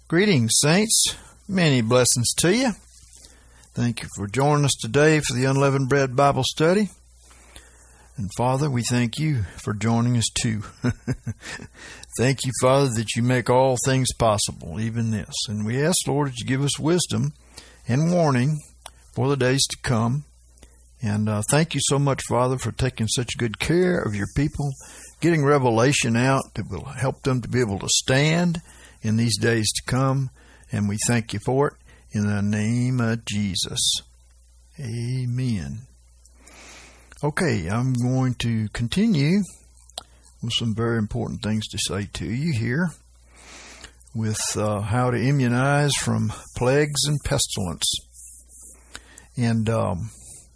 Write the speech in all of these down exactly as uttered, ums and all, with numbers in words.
Greetings, saints. Many blessings to you. Thank you for joining us today for the Unleavened Bread Bible Study. And Father, we thank you for joining us too. Thank you, Father, that you make all things possible, even this. And we ask, Lord, that you give us wisdom and warning for the days to come. And uh, thank you so much, Father, for taking such good care of your people, getting revelation out that will help them to be able to stand in these days to come. And we thank you for it in the name of Jesus. Amen. Okay, I'm going to continue with some very important things to say to you here with uh, how to immunize from plagues and pestilence. And um,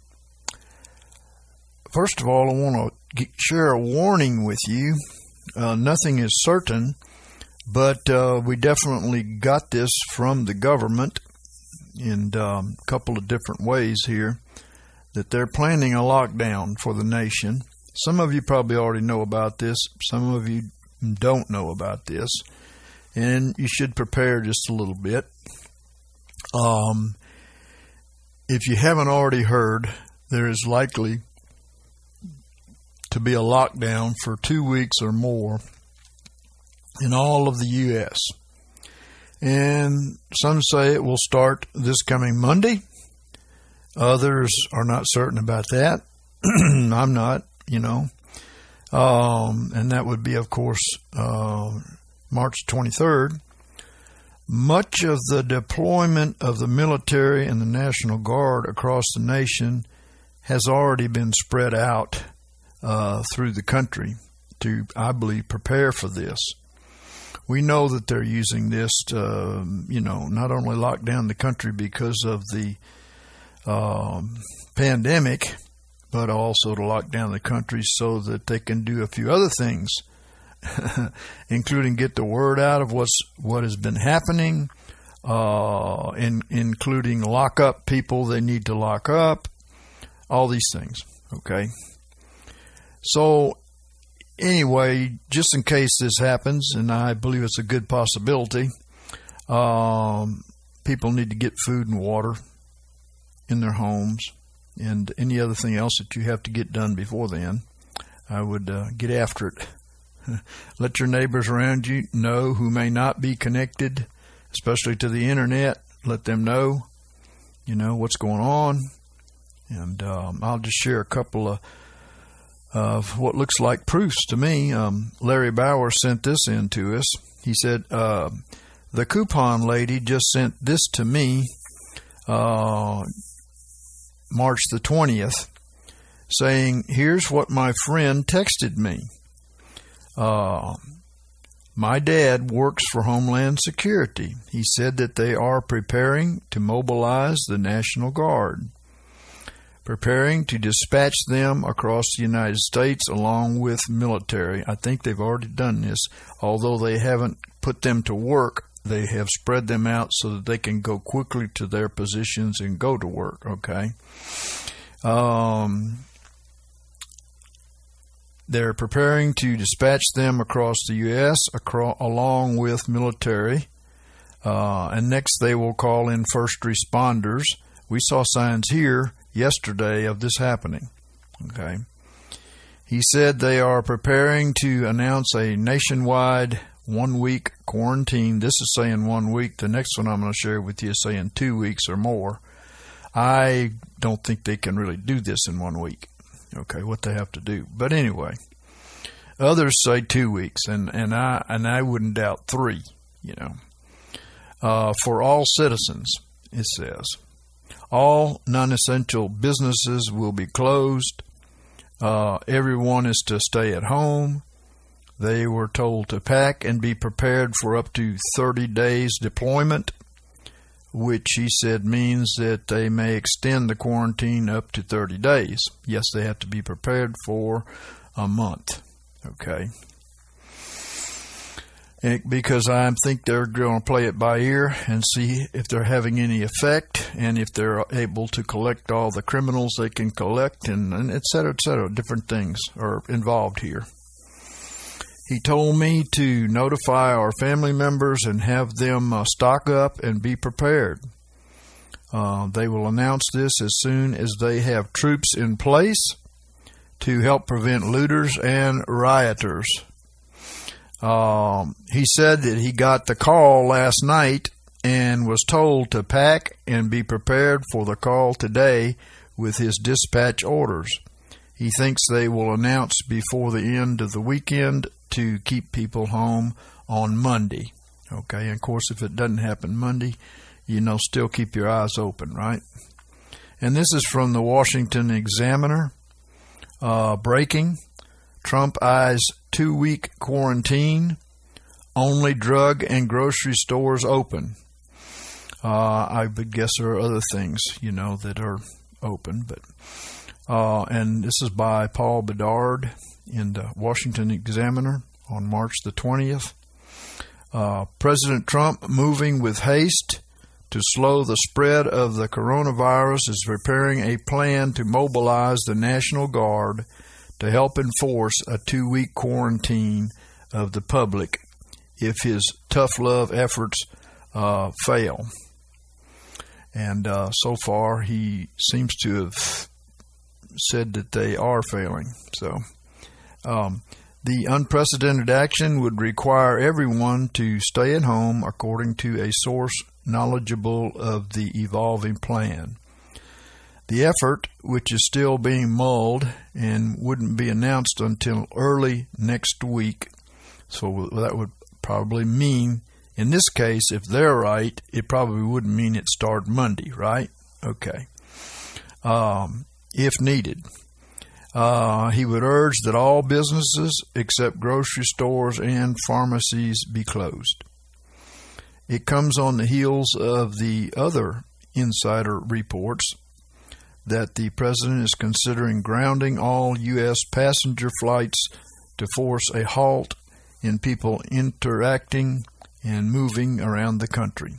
first of all, I want to share a warning with you. Uh, nothing is certain, but uh, we definitely got this from the government in um, a couple of different ways here, that they're planning a lockdown for the nation. Some of you probably already know about this. Some of you don't know about this. And you should prepare just a little bit. Um, if you haven't already heard, there is likely to be a lockdown for two weeks or more in all of the U S And some say it will start this coming Monday. Others are not certain about that. I'm not, you know. Um, and that would be, of course, uh, March twenty-third. Much of the deployment of the military and the National Guard across the nation has already been spread out uh, through the country to, I believe, prepare for this. We know that they're using this to, you know, not only lock down the country because of the Um, pandemic, but also to lock down the country so that they can do a few other things, including get the word out of what's what has been happening, uh, in, including lock up people they need to lock up, all these things. Okay. So anyway, just in case this happens, and I believe it's a good possibility, um, people need to get food and water in their homes, and any other thing else that you have to get done before then. I would uh, get after it. Let your neighbors around you know who may not be connected, especially to the internet. Let them know, you know, what's going on. And um, I'll just share a couple of of what looks like proofs to me. Um, Larry Bauer sent this in to us. He said, uh, the coupon lady just sent this to me uh, March the twentieth, saying, here's what my friend texted me. Uh, my dad works for Homeland Security. He said that they are preparing to mobilize the National Guard, preparing to dispatch them across the United States along with military. I think they've already done this. Although they haven't put them to work, they have spread them out so that they can go quickly to their positions and go to work, okay? Um, they're preparing to dispatch them across the U S across, along with military. Uh, and next they will call in first responders. We saw signs here yesterday of this happening, okay? He said they are preparing to announce a nationwide one-week quarantine. This is saying one week. The next one I'm going to share with you is saying two weeks or more. I don't think they can really do this in one week, okay, what they have to do. But anyway, others say two weeks, and, and, I, and I wouldn't doubt three, you know. Uh, for all citizens, it says. All non-essential businesses will be closed. Uh, everyone is to stay at home. They were told to pack and be prepared for up to thirty days deployment, which he said means that they may extend the quarantine up to thirty days. Yes, they have to be prepared for a month. Okay. And because I think they're going to play it by ear and see if they're having any effect, and if they're able to collect all the criminals they can collect, and, and et cetera, et cetera. Different things are involved here. He told me to notify our family members and have them uh, stock up and be prepared. Uh, they will announce this as soon as they have troops in place to help prevent looters and rioters. Um, he said that he got the call last night and was told to pack and be prepared for the call today with his dispatch orders. He thinks they will announce before the end of the weekend to keep people home on Monday. Okay, and of course, if it doesn't happen Monday, you know, still keep your eyes open, right? And this is from the Washington Examiner. Uh, breaking. Trump eyes two-week quarantine. Only drug and grocery stores open. Uh, I would guess there are other things, you know, that are open. But uh, and this is by Paul Bedard in the Washington Examiner on March the twentieth. Uh, President Trump, moving with haste to slow the spread of the coronavirus, is preparing a plan to mobilize the National Guard to help enforce a two-week quarantine of the public if his tough love efforts uh, fail. And uh, so far, he seems to have said that they are failing. So um, the unprecedented action would require everyone to stay at home, according to a source knowledgeable of the evolving plan. The effort, which is still being mulled and wouldn't be announced until early next week, so that would probably mean, in this case, if they're right, it probably wouldn't mean it started Monday, right? Okay. Um, if needed. Uh, he would urge that all businesses except grocery stores and pharmacies be closed. It comes on the heels of the other insider reports that the president is considering grounding all U S passenger flights to force a halt in people interacting and moving around the country.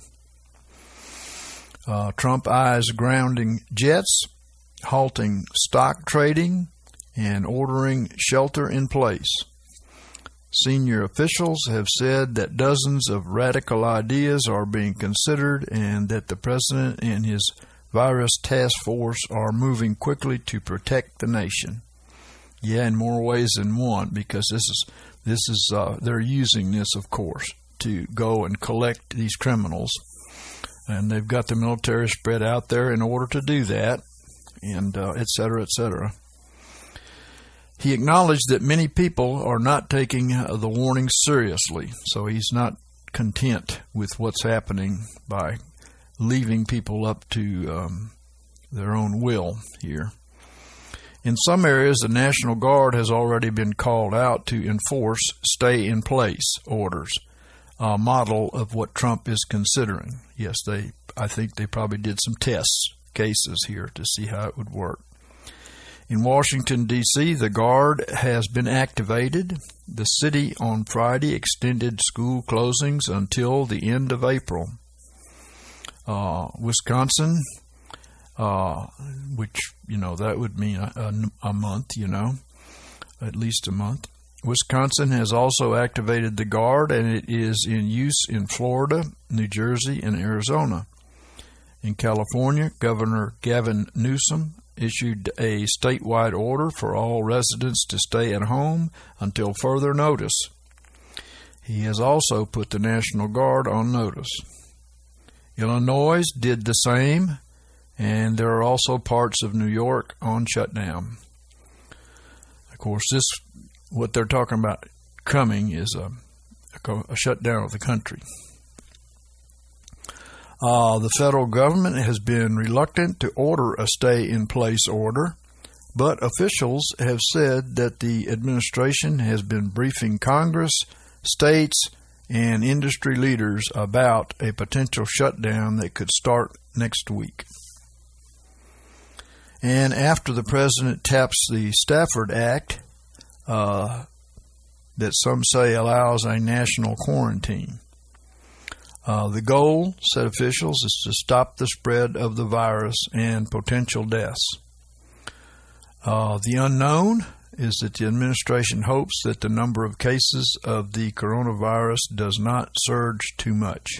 Uh, Trump eyes grounding jets, halting stock trading, and ordering shelter in place. Senior officials have said that dozens of radical ideas are being considered and that the president and his virus task force are moving quickly to protect the nation. Yeah, in more ways than one, because this is this is uh, they're using this, of course, to go and collect these criminals, and they've got the military spread out there in order to do that, and uh, et cetera, et cetera. He acknowledged that many people are not taking the warnings seriously, so he's not content with what's happening by leaving people up to um, their own will here. In some areas, the National Guard has already been called out to enforce stay-in-place orders, a model of what Trump is considering. Yes, they. I think they probably did some test cases here to see how it would work. In Washington, D C, the Guard has been activated. The city on Friday extended school closings until the end of April. Uh, Wisconsin, uh, which, you know, that would mean a, a, a month, you know, at least a month. Wisconsin has also activated the Guard, and it is in use in Florida, New Jersey, and Arizona. In California, Governor Gavin Newsom issued a statewide order for all residents to stay at home until further notice. He has also put the National Guard on notice. Illinois did the same, and there are also parts of New York on shutdown. Of course, this, what they're talking about coming is a, a, a shutdown of the country. Uh, the federal government has been reluctant to order a stay-in-place order, but officials have said that the administration has been briefing Congress, states, and industry leaders about a potential shutdown that could start next week. And after the president taps the Stafford Act, uh, that some say allows a national quarantine. Uh, the goal, said officials, is to stop the spread of the virus and potential deaths. Uh, the unknown, is that the administration hopes that the number of cases of the coronavirus does not surge too much.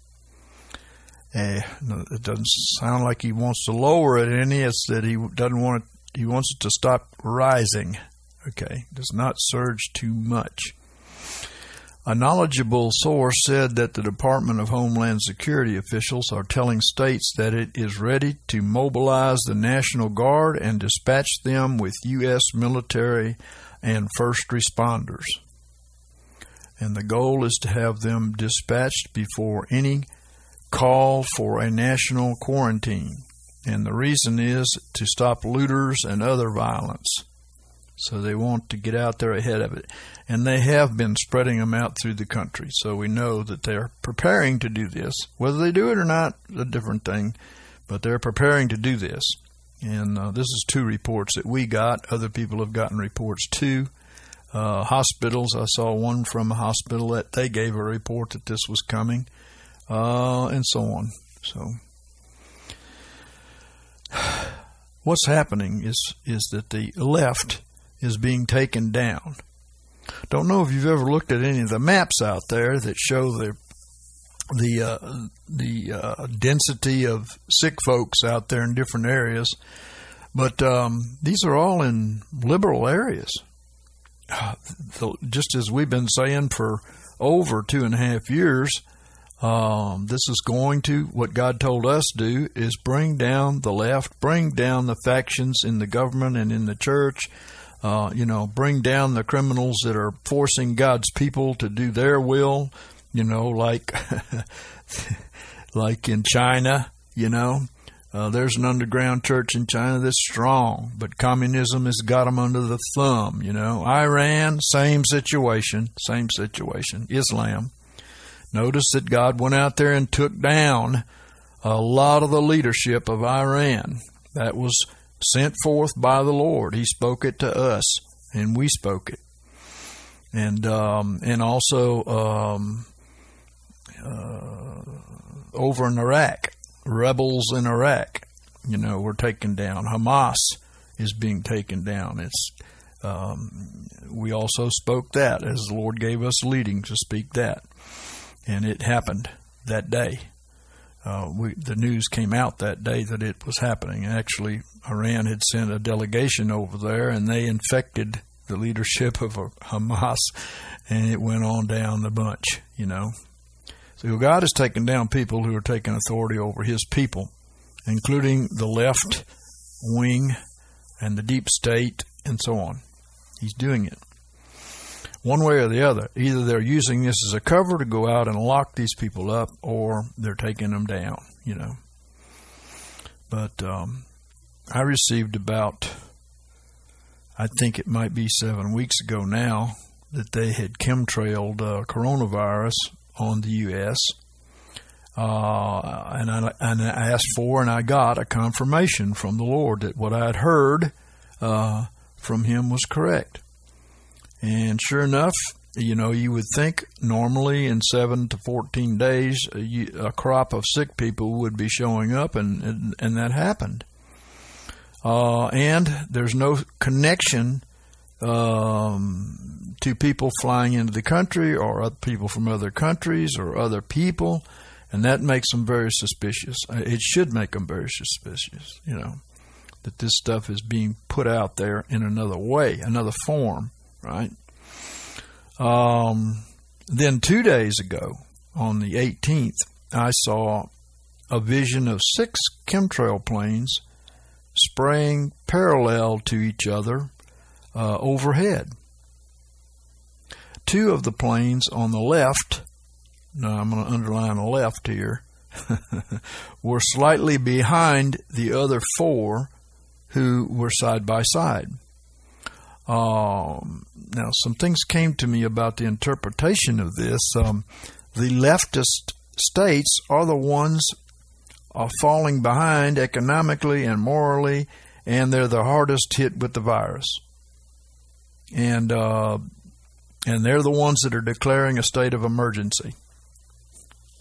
Uh, no, it doesn't sound like he wants to lower it any. It's that he doesn't want it. He wants it to stop rising. Okay, does not surge too much. A knowledgeable source said that the Department of Homeland Security officials are telling states that it is ready to mobilize the National Guard and dispatch them with U S military and first responders. And the goal is to have them dispatched before any call for a national quarantine. And the reason is to stop looters and other violence. So they want to get out there ahead of it. And they have been spreading them out through the country. So we know that they're preparing to do this. Whether they do it or not, a different thing. But they're preparing to do this. And uh, this is two reports that we got. Other people have gotten reports too. Uh, hospitals, I saw one from a hospital that they gave a report that this was coming. Uh, and so on. So what's happening is, is that the left is being taken down. Don't know if you've ever looked at any of the maps out there that show the the uh, the uh, density of sick folks out there in different areas, but um, these are all in liberal areas. Uh, just as we've been saying for over two and a half years, um, this is going to, what God told us to do is bring down the left, bring down the factions in the government and in the church. Uh, you know, bring down the criminals that are forcing God's people to do their will, you know, like like in China, you know. Uh, there's an underground church in China that's strong, but communism has got them under the thumb, you know. Iran, same situation, same situation. Islam. Notice that God went out there and took down a lot of the leadership of Iran. That was sent forth by the Lord. He spoke it to us, and we spoke it. And um, and also um, uh, over in Iraq, rebels in Iraq, you know, were taken down. Hamas is being taken down. It's um, we also spoke that as the Lord gave us leading to speak that, and it happened that day. Uh, we, the news came out that day that it was happening. Actually, Iran had sent a delegation over there, and they infected the leadership of Hamas, and it went on down the bunch, you know. So God has taken down people who are taking authority over His people, including the left wing and the deep state and so on. He's doing it. One way or the other, either they're using this as a cover to go out and lock these people up, or they're taking them down, you know. But um, I received about, I think it might be seven weeks ago now, that they had chemtrailed uh, coronavirus on the U S Uh, and, I, and I asked for and I got a confirmation from the Lord that what I had heard uh, from Him was correct. And sure enough, you know, you would think normally in seven to fourteen days, a, a crop of sick people would be showing up, and, and, and that happened. Uh, and there's no connection um, to people flying into the country or other people from other countries or other people, and that makes them very suspicious. It should make them very suspicious, you know, that this stuff is being put out there in another way, another form. Right. Um, then two days ago, on the eighteenth, I saw a vision of six chemtrail planes spraying parallel to each other uh, overhead. Two of the planes on the left, now I'm going to underline the left here, were slightly behind the other four who were side by side. Um, now, some things came to me about the interpretation of this. Um, the leftist states are the ones are falling behind economically and morally, and they're the hardest hit with the virus. And uh, and they're the ones that are declaring a state of emergency.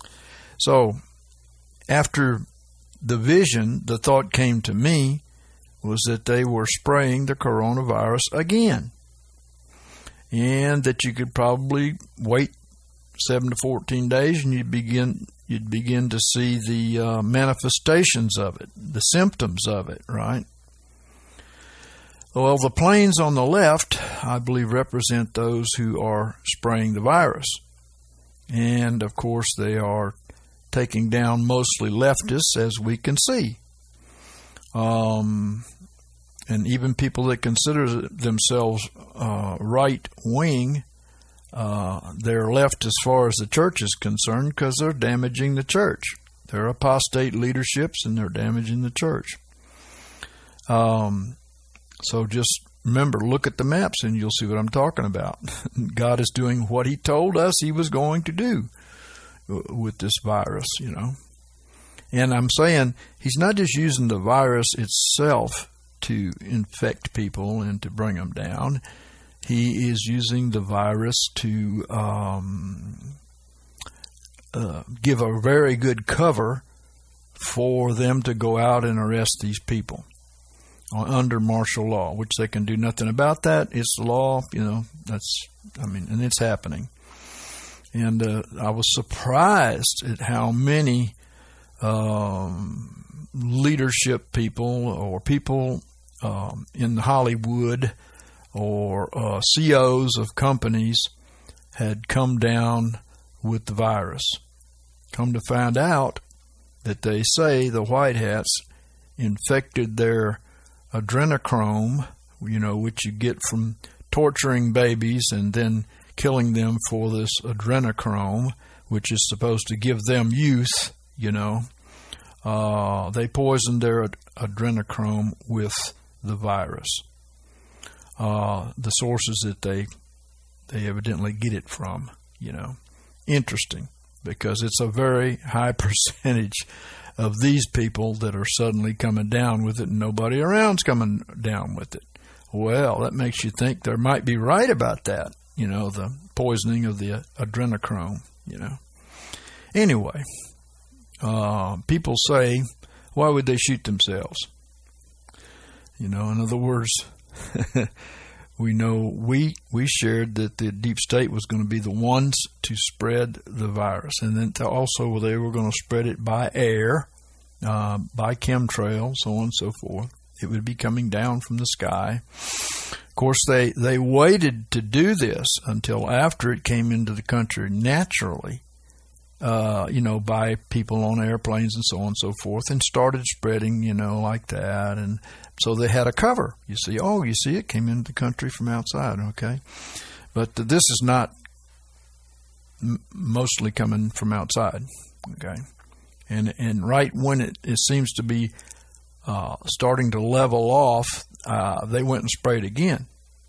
So, after the vision, the thought came to me was that they were spraying the coronavirus again, and that you could probably wait seven to fourteen days and you'd begin you'd begin to see the uh, manifestations of it, the symptoms of it, right? Well, the planes on the left, I believe, represent those who are spraying the virus. And, of course, they are taking down mostly leftists, as we can see. Um, and even people that consider themselves uh, right-wing, uh, they're left as far as the church is concerned because they're damaging the church. They're apostate leaderships, and they're damaging the church. Um, so just remember, look at the maps, and you'll see what I'm talking about. God is doing what He told us He was going to do with this virus, you know. And I'm saying He's not just using the virus itself to infect people and to bring them down. He is using the virus to um, uh, give a very good cover for them to go out and arrest these people under martial law, which they can do nothing about that. It's the law, you know, that's, I mean, and it's happening. And uh, I was surprised at how many um, leadership people or people um, in Hollywood or uh, C E Os of companies had come down with the virus. Come to find out that they say the white hats infected their adrenochrome, you know, which you get from torturing babies and then killing them for this adrenochrome, which is supposed to give them youth, you know. Uh, they poisoned their ad- adrenochrome with the virus. Uh, the sources that they they evidently get it from, you know. Interesting, because it's a very high percentage of these people that are suddenly coming down with it, and nobody around's coming down with it. Well, that makes you think they might be right about that, you know, the poisoning of the adrenochrome, you know. Anyway, uh, people say, why would they shoot themselves? You know, in other words, we know we we shared that the deep state was going to be the ones to spread the virus, and then also they were going to spread it by air, uh, by chemtrail, so on and so forth. It would be coming down from the sky. Of course, they, they waited to do this until after it came into the country naturally, uh, you know, by people on airplanes and so on and so forth, and started spreading, you know, like that. And so they had a cover. You see, oh, you see, it came into the country from outside, okay? But this is not m- mostly coming from outside, okay? And and right when it, it seems to be uh, starting to level off, uh, they went and sprayed again,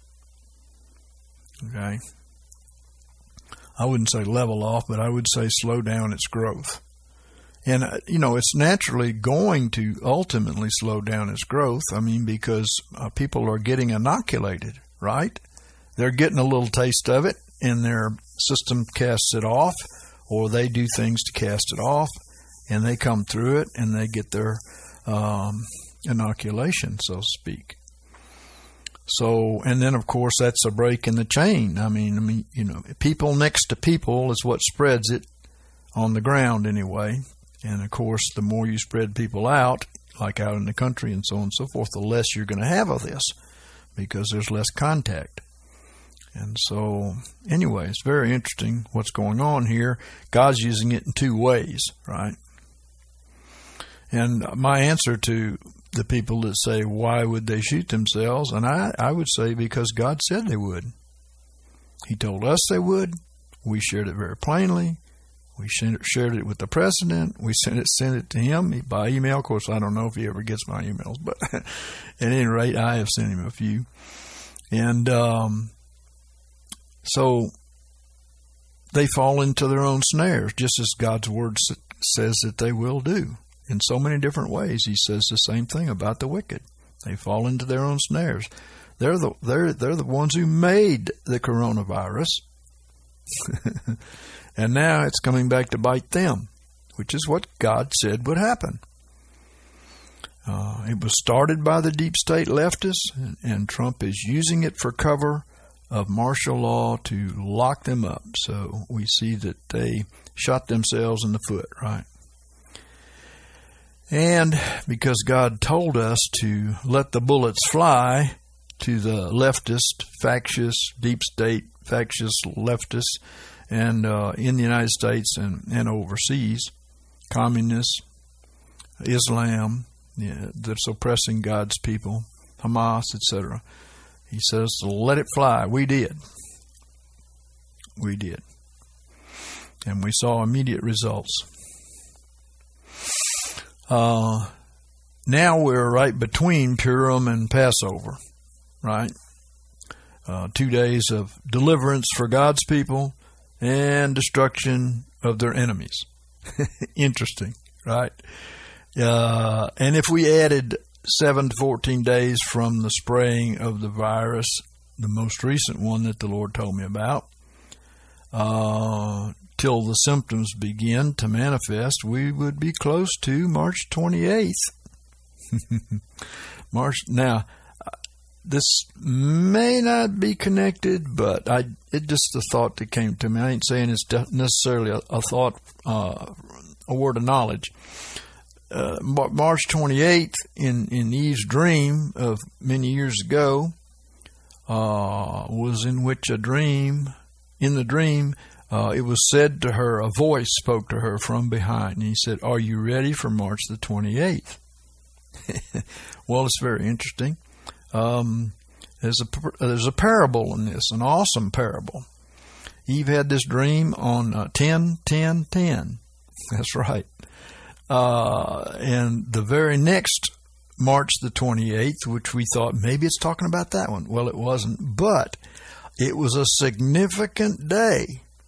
okay? I wouldn't say level off, but I would say slow down its growth. And, uh, you know, it's naturally going to ultimately slow down its growth. I mean, because uh, people are getting inoculated, right? They're getting a little taste of it, and their system casts it off, or they do things to cast it off, and they come through it, and they get their um, inoculation, so to speak. So, and then, of course, that's a break in the chain. I mean, I mean, you know, people next to people is what spreads it on the ground anyway. And, of course, the more you spread people out, like out in the country and so on and so forth, the less you're going to have of this because there's less contact. And so, anyway, it's very interesting what's going on here. God's using it in two ways, right? And my answer to the people that say, why would they shoot themselves? And I, I would say because God said they would. He told us they would. We shared it very plainly. We shared it with the president. We sent it, sent it to him by email. Of course, I don't know if he ever gets my emails, but at any rate, I have sent him a few. And um, so they fall into their own snares, just as God's word says that they will do. In so many different ways, he says the same thing about the wicked. They fall into their own snares. They're the they're they're the ones who made the coronavirus. And now it's coming back to bite them, which is what God said would happen. Uh, it was started by the deep state leftists, and, and Trump is using it for cover of martial law to lock them up. So we see that they shot themselves in the foot, right? And because God told us to let the bullets fly to the leftist, factious, deep state, factious leftists, and uh, in the United States and, and overseas, communists, Islam, yeah, that's oppressing God's people, Hamas, et cetera. He says, let it fly. We did. We did. And we saw immediate results. Uh, now we're right between Purim and Passover, right? Uh, two days of deliverance for God's people and destruction of their enemies. Interesting, right? Uh, and if we added seven to fourteen days from the spraying of the virus, the most recent one that the Lord told me about, uh, till the symptoms begin to manifest, we would be close to March twenty-eighth. March. Now, this may not be connected, but I it just a thought that came to me. I ain't saying it's necessarily a, a thought, uh, a word of knowledge. Uh, March twenty-eighth, in, in Eve's dream of many years ago, uh, was in which a dream, in the dream, uh, it was said to her, a voice spoke to her from behind, and he said, "Are you ready for March the twenty-eighth?" Well, it's very interesting. Um, there's a, there's a parable in this, an awesome parable. Eve had this dream on uh, ten ten ten. That's right. Uh, and the very next March the twenty-eighth, which we thought maybe it's talking about that one. Well, it wasn't, but it was a significant day.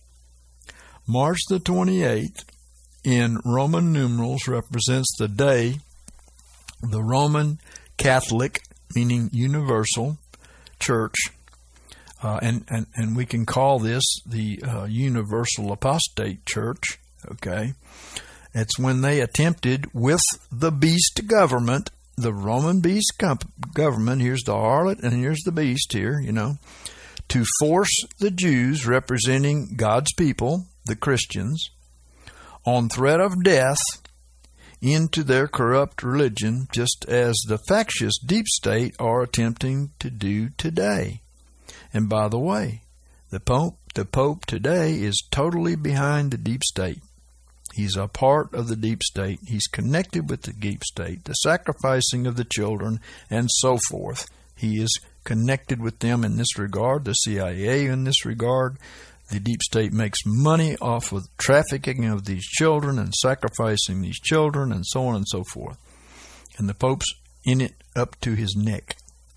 March the twenty-eighth in Roman numerals represents the day the Roman Catholic, meaning universal, church, uh, and, and, and we can call this the uh, universal apostate church, okay? It's when they attempted with the beast government, the Roman beast government, here's the harlot and here's the beast here, you know, to force the Jews representing God's people, the Christians, on threat of death into their corrupt religion, just as the factious deep state are attempting to do today. And by the way, the Pope, the Pope today is totally behind the deep state. He's a part of the deep state. He's connected with the deep state, the sacrificing of the children, and so forth. He is connected with them in this regard, the C I A in this regard. The deep state makes money off of trafficking of these children and sacrificing these children and so on and so forth. And the Pope's in it up to his neck.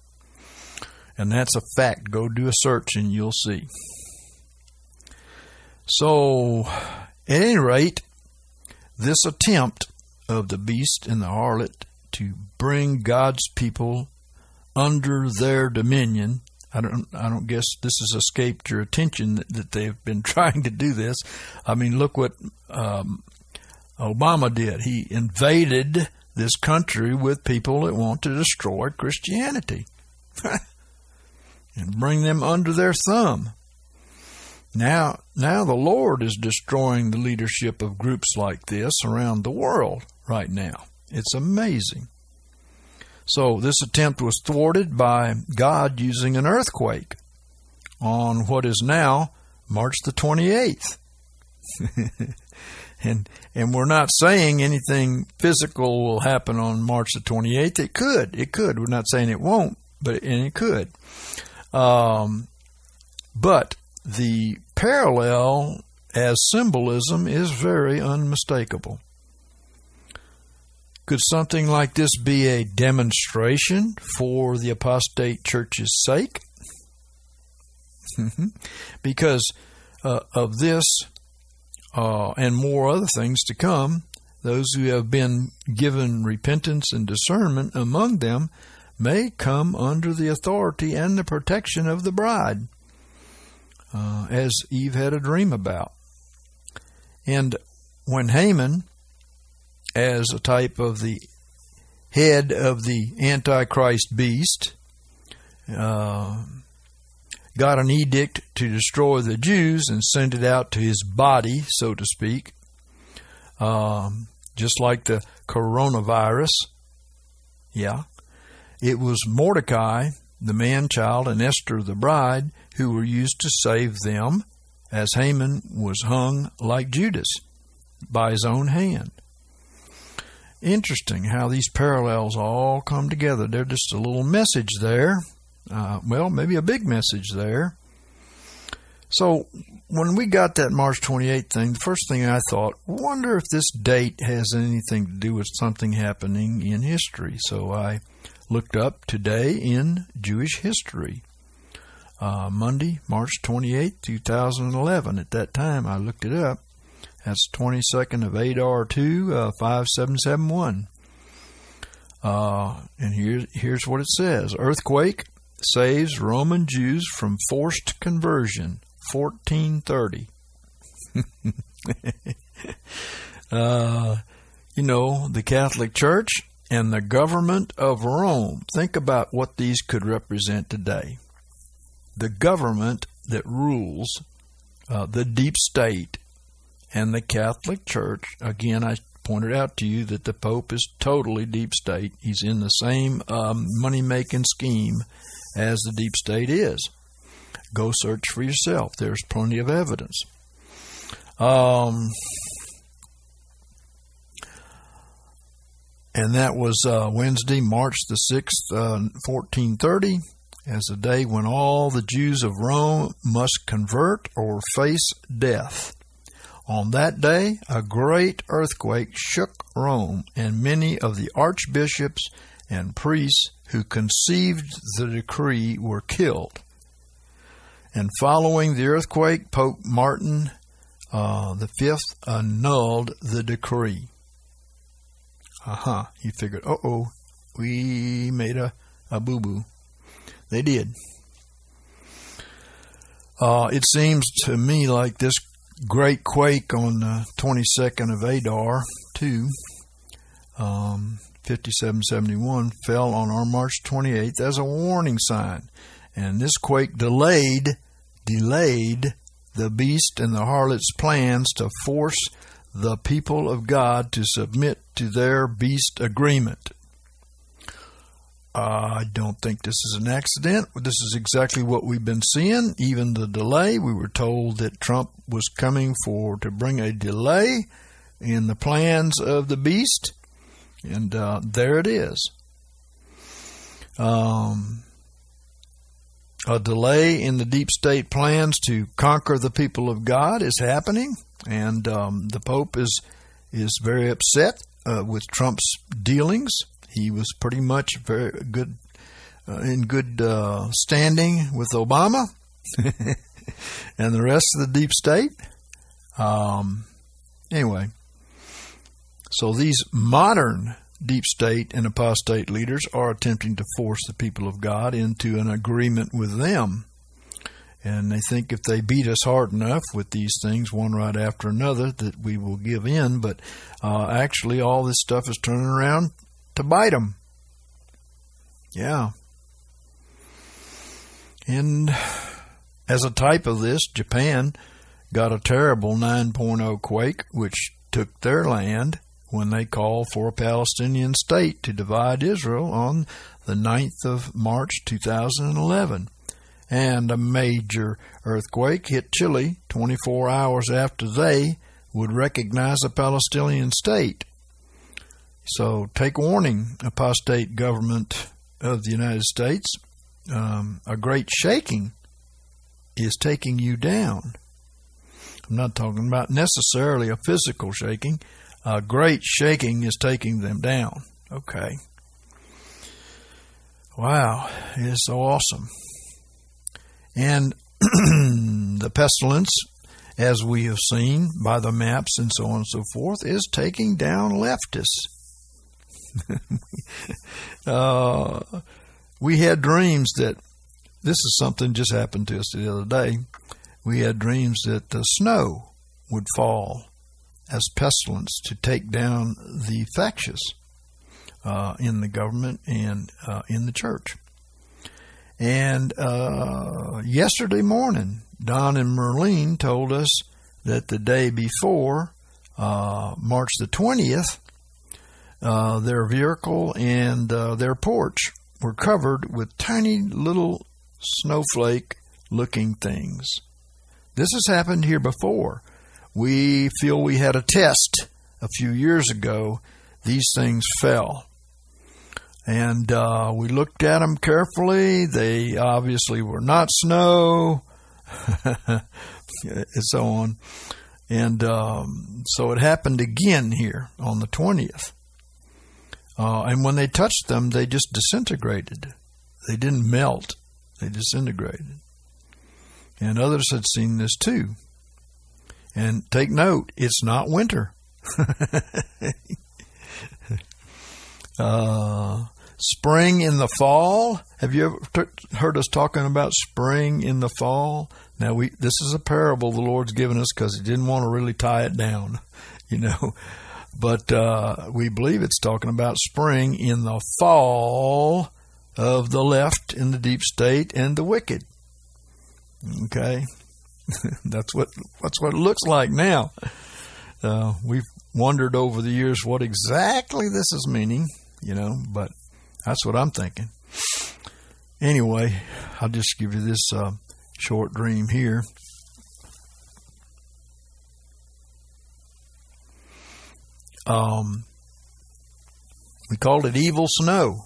And that's a fact. Go do a search and you'll see. So, at any rate, this attempt of the beast and the harlot to bring God's people under their dominion, I don't, I don't guess this has escaped your attention that, that they've been trying to do this. I mean, look what um, Obama did. He invaded this country with people that want to destroy Christianity and bring them under their thumb. Now, now the Lord is destroying the leadership of groups like this around the world right now. It's amazing. So this attempt was thwarted by God using an earthquake on what is now March the twenty-eighth. and and we're not saying anything physical will happen on March the twenty-eighth. It could. It could. We're not saying it won't, but and it could. Um, but the parallel as symbolism is very unmistakable. Could something like this be a demonstration for the apostate church's sake? Because uh, of this uh, and more other things to come, those who have been given repentance and discernment among them may come under the authority and the protection of the bride, uh, as Eve had a dream about. And when Haman, as a type of the head of the Antichrist beast, uh, got an edict to destroy the Jews and send it out to his body, so to speak, um, just like the coronavirus. Yeah. It was Mordecai, the man-child, and Esther, the bride, who were used to save them, as Haman was hung like Judas by his own hand. Interesting how these parallels all come together. They're just a little message there. Uh, well, maybe a big message there. So when we got that March twenty-eighth thing, the first thing I thought, wonder if this date has anything to do with something happening in history. So I looked up today in Jewish history. Uh, Monday, March twenty-eighth, two thousand eleven. At that time, I looked it up. That's twenty-second of Adar two, uh, five seven seven one. Uh, and here, here's what it says. Earthquake saves Roman Jews from forced conversion, fourteen thirty. uh, you know, the Catholic Church and the government of Rome. Think about what these could represent today. The government that rules uh, the deep state and the Catholic Church. Again, I pointed out to you that the Pope is totally deep state. He's in the same um, money-making scheme as the deep state is. Go search for yourself. There's plenty of evidence. Um, and that was uh, Wednesday, March the sixth, uh, fourteen thirty, as the day when all the Jews of Rome must convert or face death. On that day, a great earthquake shook Rome, and many of the archbishops and priests who conceived the decree were killed. And following the earthquake, Pope Martin uh, the Fifth annulled the decree. Aha, he figured, uh-oh, we made a, a boo-boo. They did. Uh, it seems to me like this great quake on the twenty-second of Adar two, um, fifty-seven seventy-one, fell on our March twenty-eighth as a warning sign. And this quake delayed, delayed the beast and the harlot's plans to force the people of God to submit to their beast agreement. Uh, I don't think this is an accident. This is exactly what we've been seeing. Even the delay, we were told that Trump was coming for to bring a delay in the plans of the beast, and uh, there it is. Um, a delay in the deep state plans to conquer the people of God is happening, and um, the Pope is is very upset uh, with Trump's dealings. He was pretty much very good, uh, in good uh, standing with Obama and the rest of the deep state. Um, anyway, so these modern deep state and apostate leaders are attempting to force the people of God into an agreement with them. And they think if they beat us hard enough with these things, one right after another, that we will give in. But uh, actually, all this stuff is turning around to bite them. Yeah. And as a type of this, Japan got a terrible nine point oh quake, which took their land when they called for a Palestinian state to divide Israel on the ninth of March two thousand eleven. And a major earthquake hit Chile twenty-four hours after they would recognize a Palestinian state. So take warning, apostate government of the United States. Um, a great shaking is taking you down. I'm not talking about necessarily a physical shaking. A great shaking is taking them down. Okay. Wow, it is so awesome. And the pestilence, as we have seen by the maps and so on and so forth, is taking down leftists. uh, we had dreams that, this is something just happened to us the other day, we had dreams that the snow would fall as pestilence to take down the factious. uh, in the government and uh, in the church. And uh, yesterday morning, Don and Merlene told us that the day before, uh, March the twentieth, uh, their vehicle and uh, their porch were covered with tiny little snowflake-looking things. This has happened here before. We feel we had a test a few years ago. These things fell. And uh, we looked at them carefully. They obviously were not snow, and so on. And um, so it happened again here on the twentieth. Uh, and when they touched them, they just disintegrated. They didn't melt. They disintegrated. And others had seen this too. And take note, it's not winter. uh, spring in the fall. Have you ever t- heard us talking about spring in the fall? Now, we this is a parable the Lord's given us because He didn't want to really tie it down, you know. But uh, we believe it's talking about spring in the fall of the left in the deep state and the wicked. Okay, that's what that's what it looks like now. Uh, we've wondered over the years what exactly this is meaning, you know, but that's what I'm thinking. Anyway, I'll just give you this uh, short dream here. Um, we called it evil snow.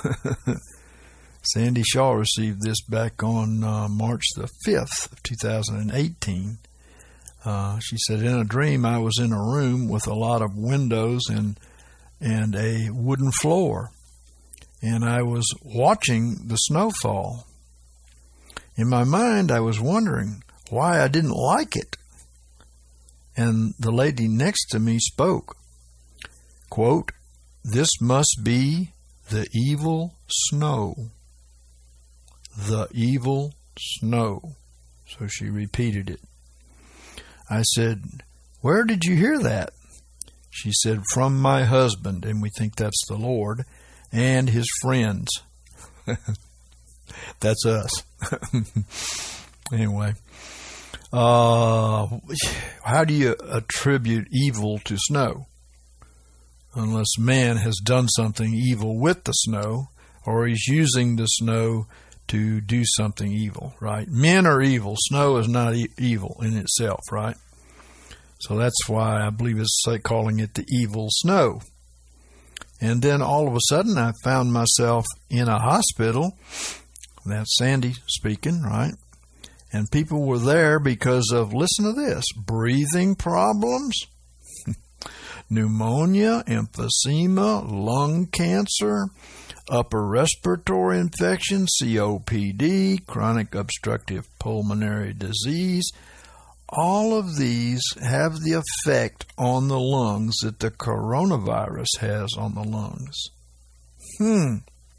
Sandy Shaw received this back on uh, March the fifth of two thousand eighteen. Uh, she said, in a dream, I was in a room with a lot of windows and and a wooden floor, and I was watching the snowfall. In my mind, I was wondering why I didn't like it. And the lady next to me spoke, quote, "This must be the evil snow. The evil snow." So she repeated it. I said, "Where did you hear that?" She said, "From my husband," and we think that's the Lord, "and his friends." That's us. Anyway, uh, how do you attribute evil to snow? Unless man has done something evil with the snow, or he's using the snow to do something evil, right? Men are evil. Snow is not e- evil in itself, right? So that's why I believe it's like calling it the evil snow. And then all of a sudden I found myself in a hospital. That's Sandy speaking, right? And people were there because of, listen to this, breathing problems, pneumonia, emphysema, lung cancer, upper respiratory infection, C O P D, chronic obstructive pulmonary disease. All of these have the effect on the lungs that the coronavirus has on the lungs. Hmm.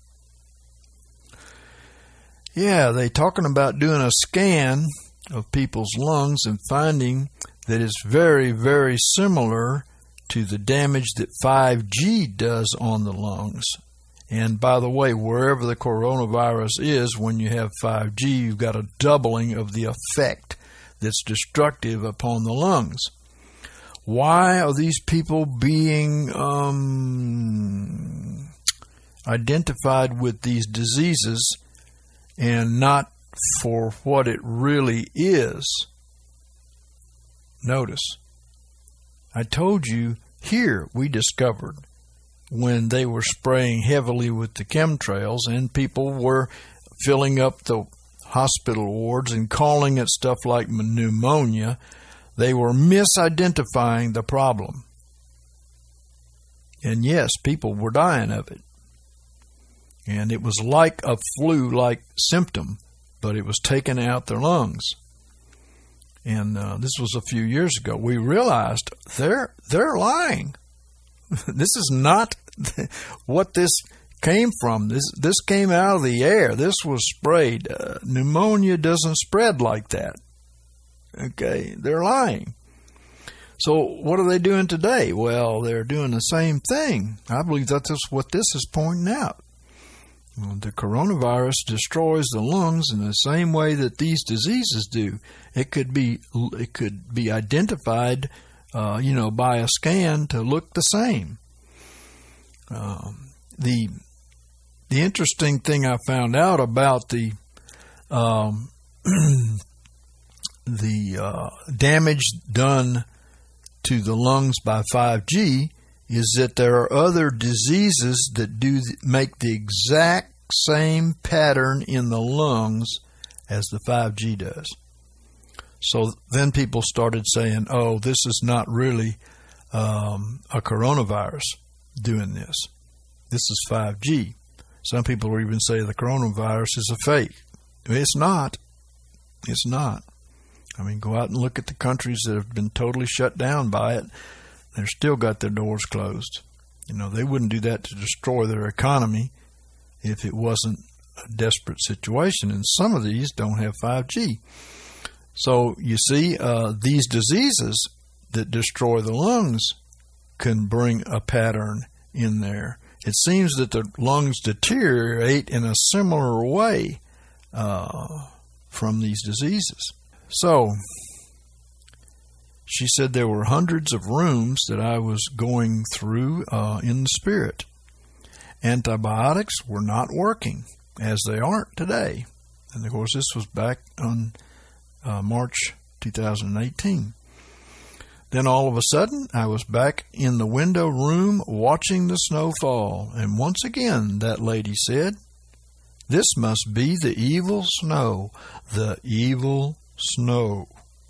Yeah, they talking about doing a scan of people's lungs and finding that it's very, very similar to the damage that five G does on the lungs. And by the way, wherever the coronavirus is, when you have five G, you've got a doubling of the effect that's destructive upon the lungs. Why are these people being um, identified with these diseases and not for what it really is? Notice, I told you here we discovered when they were spraying heavily with the chemtrails and people were filling up the hospital wards and calling it stuff like pneumonia, they were misidentifying the problem. And yes, people were dying of it. And it was like a flu-like symptom, but it was taking out their lungs. And uh, this was a few years ago. We realized they're they're lying. This is not what this came from. This this came out of the air. This was sprayed. Uh, pneumonia doesn't spread like that. Okay, they're lying. So what are they doing today? Well, they're doing the same thing. I believe that's what this is pointing out. Well, the coronavirus destroys the lungs in the same way that these diseases do. It could be it could be identified, uh, you know, by a scan to look the same. Um, the the interesting thing I found out about the um, the uh, damage done to the lungs by five G is that there are other diseases that do make the exact same pattern in the lungs as the five G does. So then people started saying, oh, this is not really um, a coronavirus doing this. This is five G. Some people will even say the coronavirus is a fake. It's not. It's not. I mean, go out and look at the countries that have been totally shut down by it. They've still got their doors closed. You know, they wouldn't do that to destroy their economy if it wasn't a desperate situation. And some of these don't have five G. So, you see, uh, these diseases that destroy the lungs can bring a pattern in there. It seems that the lungs deteriorate in a similar way uh, from these diseases. So, she said there were hundreds of rooms that I was going through uh, in the spirit. Antibiotics were not working, as they aren't today. And, of course, this was back on uh, March two thousand eighteen. Then all of a sudden, I was back in the window room watching the snow fall. And once again, that lady said, "This must be the evil snow, the evil snow."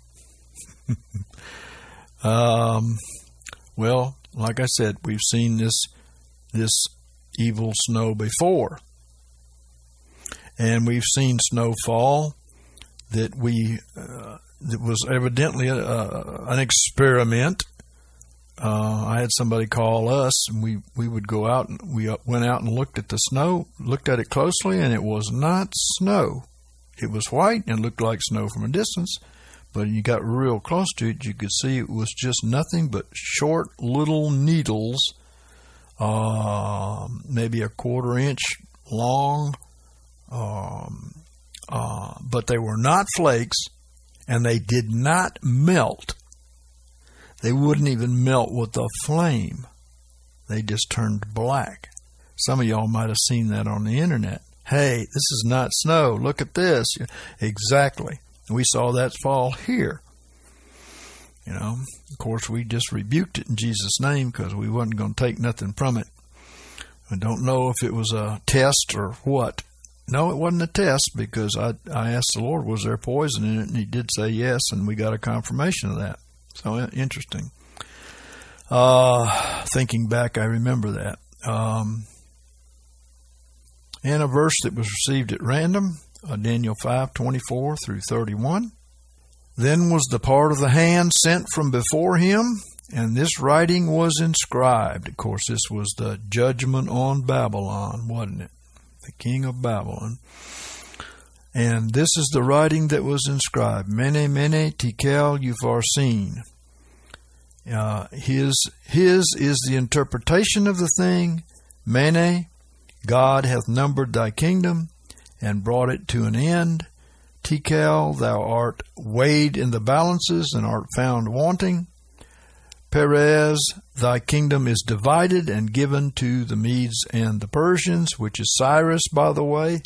um, well, like I said, we've seen this this evil snow before. And we've seen snow fall that we uh, that was evidently a, a, an experiment. Uh, I had somebody call us, and we, we would go out, and we went out and looked at the snow, looked at it closely, and it was not snow. It was white and looked like snow from a distance, but when you got real close to it, you could see it was just nothing but short little needles, uh, maybe a quarter inch long, um, uh, but they were not flakes, and they did not melt. They wouldn't even melt with a flame. They just turned black. Some of y'all might have seen that on the internet. Hey, this is not snow. Look at this. Exactly. We saw that fall here. You know, of course, we just rebuked it in Jesus' name because we wasn't going to take nothing from it. I don't know if it was a test or what. No, it wasn't a test because I, I asked the Lord, was there poison in it? And he did say yes, and we got a confirmation of that. So interesting. Uh, thinking back, I remember that. Um, and a verse that was received at random, uh, Daniel five twenty-four through thirty-one. Then was the part of the hand sent from before him, and this writing was inscribed. Of course, this was the judgment on Babylon, wasn't it? The king of Babylon. And this is the writing that was inscribed. Mene, mene, tekel, upharsin. Uh, his, his is the interpretation of the thing. Mene, God hath numbered thy kingdom and brought it to an end. Tekel, thou art weighed in the balances and art found wanting. Perez, thy kingdom is divided and given to the Medes and the Persians, which is Cyrus, by the way.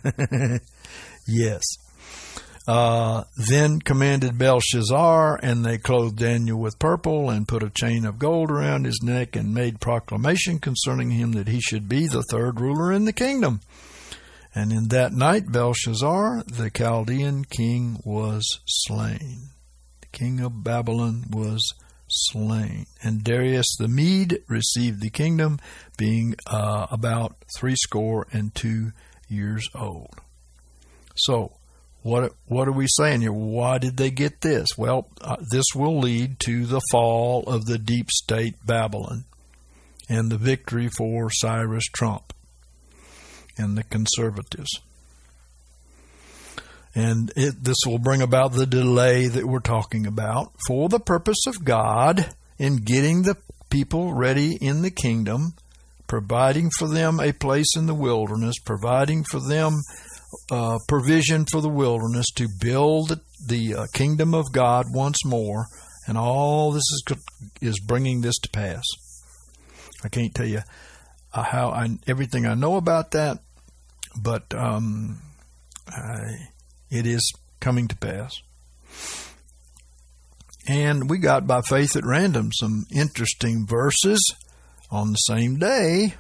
Yes. Uh, then commanded Belshazzar, and they clothed Daniel with purple and put a chain of gold around his neck and made proclamation concerning him that he should be the third ruler in the kingdom. And in that night Belshazzar, the Chaldean king, was slain. The king of Babylon was slain. And Darius the Mede received the kingdom, being uh, about threescore and two years old. So, what what are we saying here? Why did they get this? Well, uh, this will lead to the fall of the deep state Babylon and the victory for Cyrus Trump and the conservatives. And it, this will bring about the delay that we're talking about for the purpose of God in getting the people ready in the kingdom, providing for them a place in the wilderness, providing for them uh, provision for the wilderness to build the uh, kingdom of God once more. And all this is is bringing this to pass. I can't tell you uh, how I, everything I know about that, but um, I, it is coming to pass. And we got by faith at random some interesting verses on the same day.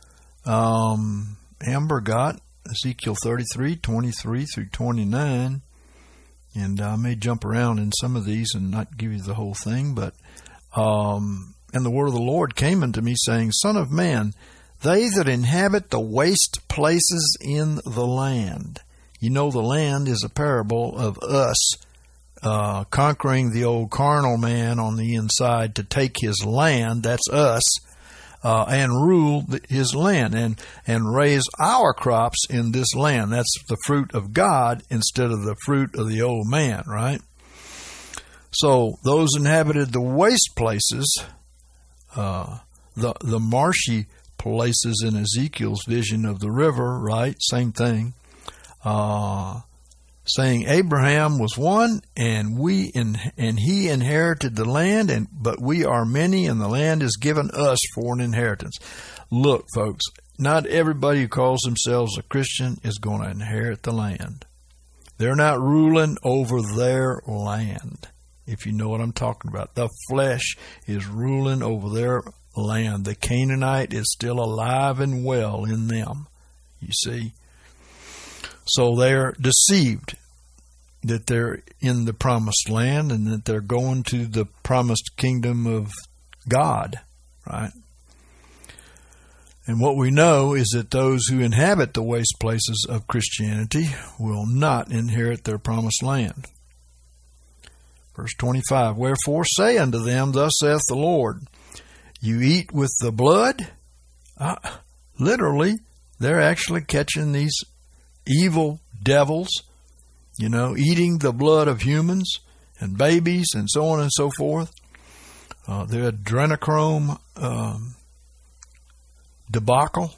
Um, Amber got Ezekiel thirty-three, twenty-three through twenty-nine. And I may jump around in some of these and not give you the whole thing. But, um, and the word of the Lord came unto me, saying, Son of man, they that inhabit the waste places in the land. You know, the land is a parable of us uh, conquering the old carnal man on the inside to take his land, that's us, uh, and rule his land and, and raise our crops in this land. That's the fruit of God instead of the fruit of the old man, right? So those inhabited the waste places, uh, the, the marshy places in Ezekiel's vision of the river, right? Same thing. Uh, saying Abraham was one, and we in, and he inherited the land, and but we are many, and the land is given us for an inheritance. Look, folks, not everybody who calls themselves a Christian is going to inherit the land. They're not ruling over their land, if you know what I'm talking about. The flesh is ruling over their land. The Canaanite is still alive and well in them, you see. So they're deceived that they're in the promised land and that they're going to the promised kingdom of God, right? And what we know is that those who inhabit the waste places of Christianity will not inherit their promised land. Verse twenty-five, Wherefore say unto them, Thus saith the Lord, You eat with the blood. Uh, literally, they're actually catching these evil devils, you know, eating the blood of humans and babies and so on and so forth. Uh, the adrenochrome um, debacle.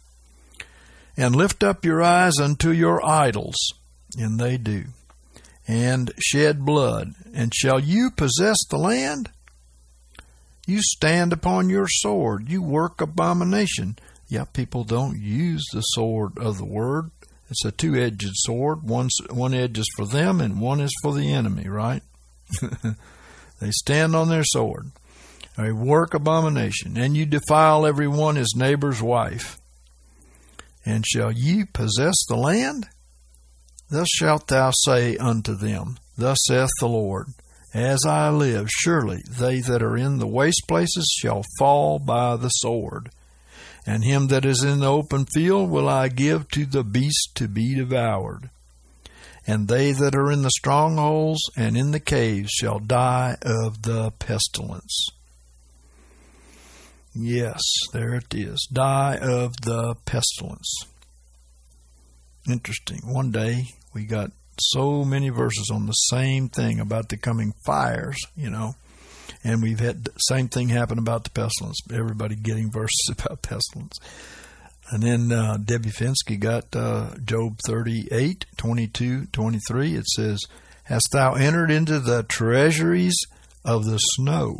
And lift up your eyes unto your idols, and they do, and shed blood. And shall you possess the land? You stand upon your sword. You work abomination. Yeah, people don't use the sword of the word. It's a two-edged sword. One, one edge is for them and one is for the enemy, right? They stand on their sword. They work abomination. And you defile every one his neighbor's wife. And shall ye possess the land? Thus shalt thou say unto them, Thus saith the Lord, As I live, surely they that are in the waste places shall fall by the sword. And him that is in the open field will I give to the beast to be devoured. And they that are in the strongholds and in the caves shall die of the pestilence. Yes, there it is. Die of the pestilence. Interesting. One day we got so many verses on the same thing about the coming fires, you know. And we've had the same thing happen about the pestilence. Everybody getting verses about pestilence. And then uh, Debbie Finsky got uh, Job thirty-eight, twenty-two, twenty-three. It says, Hast thou entered into the treasuries of the snow?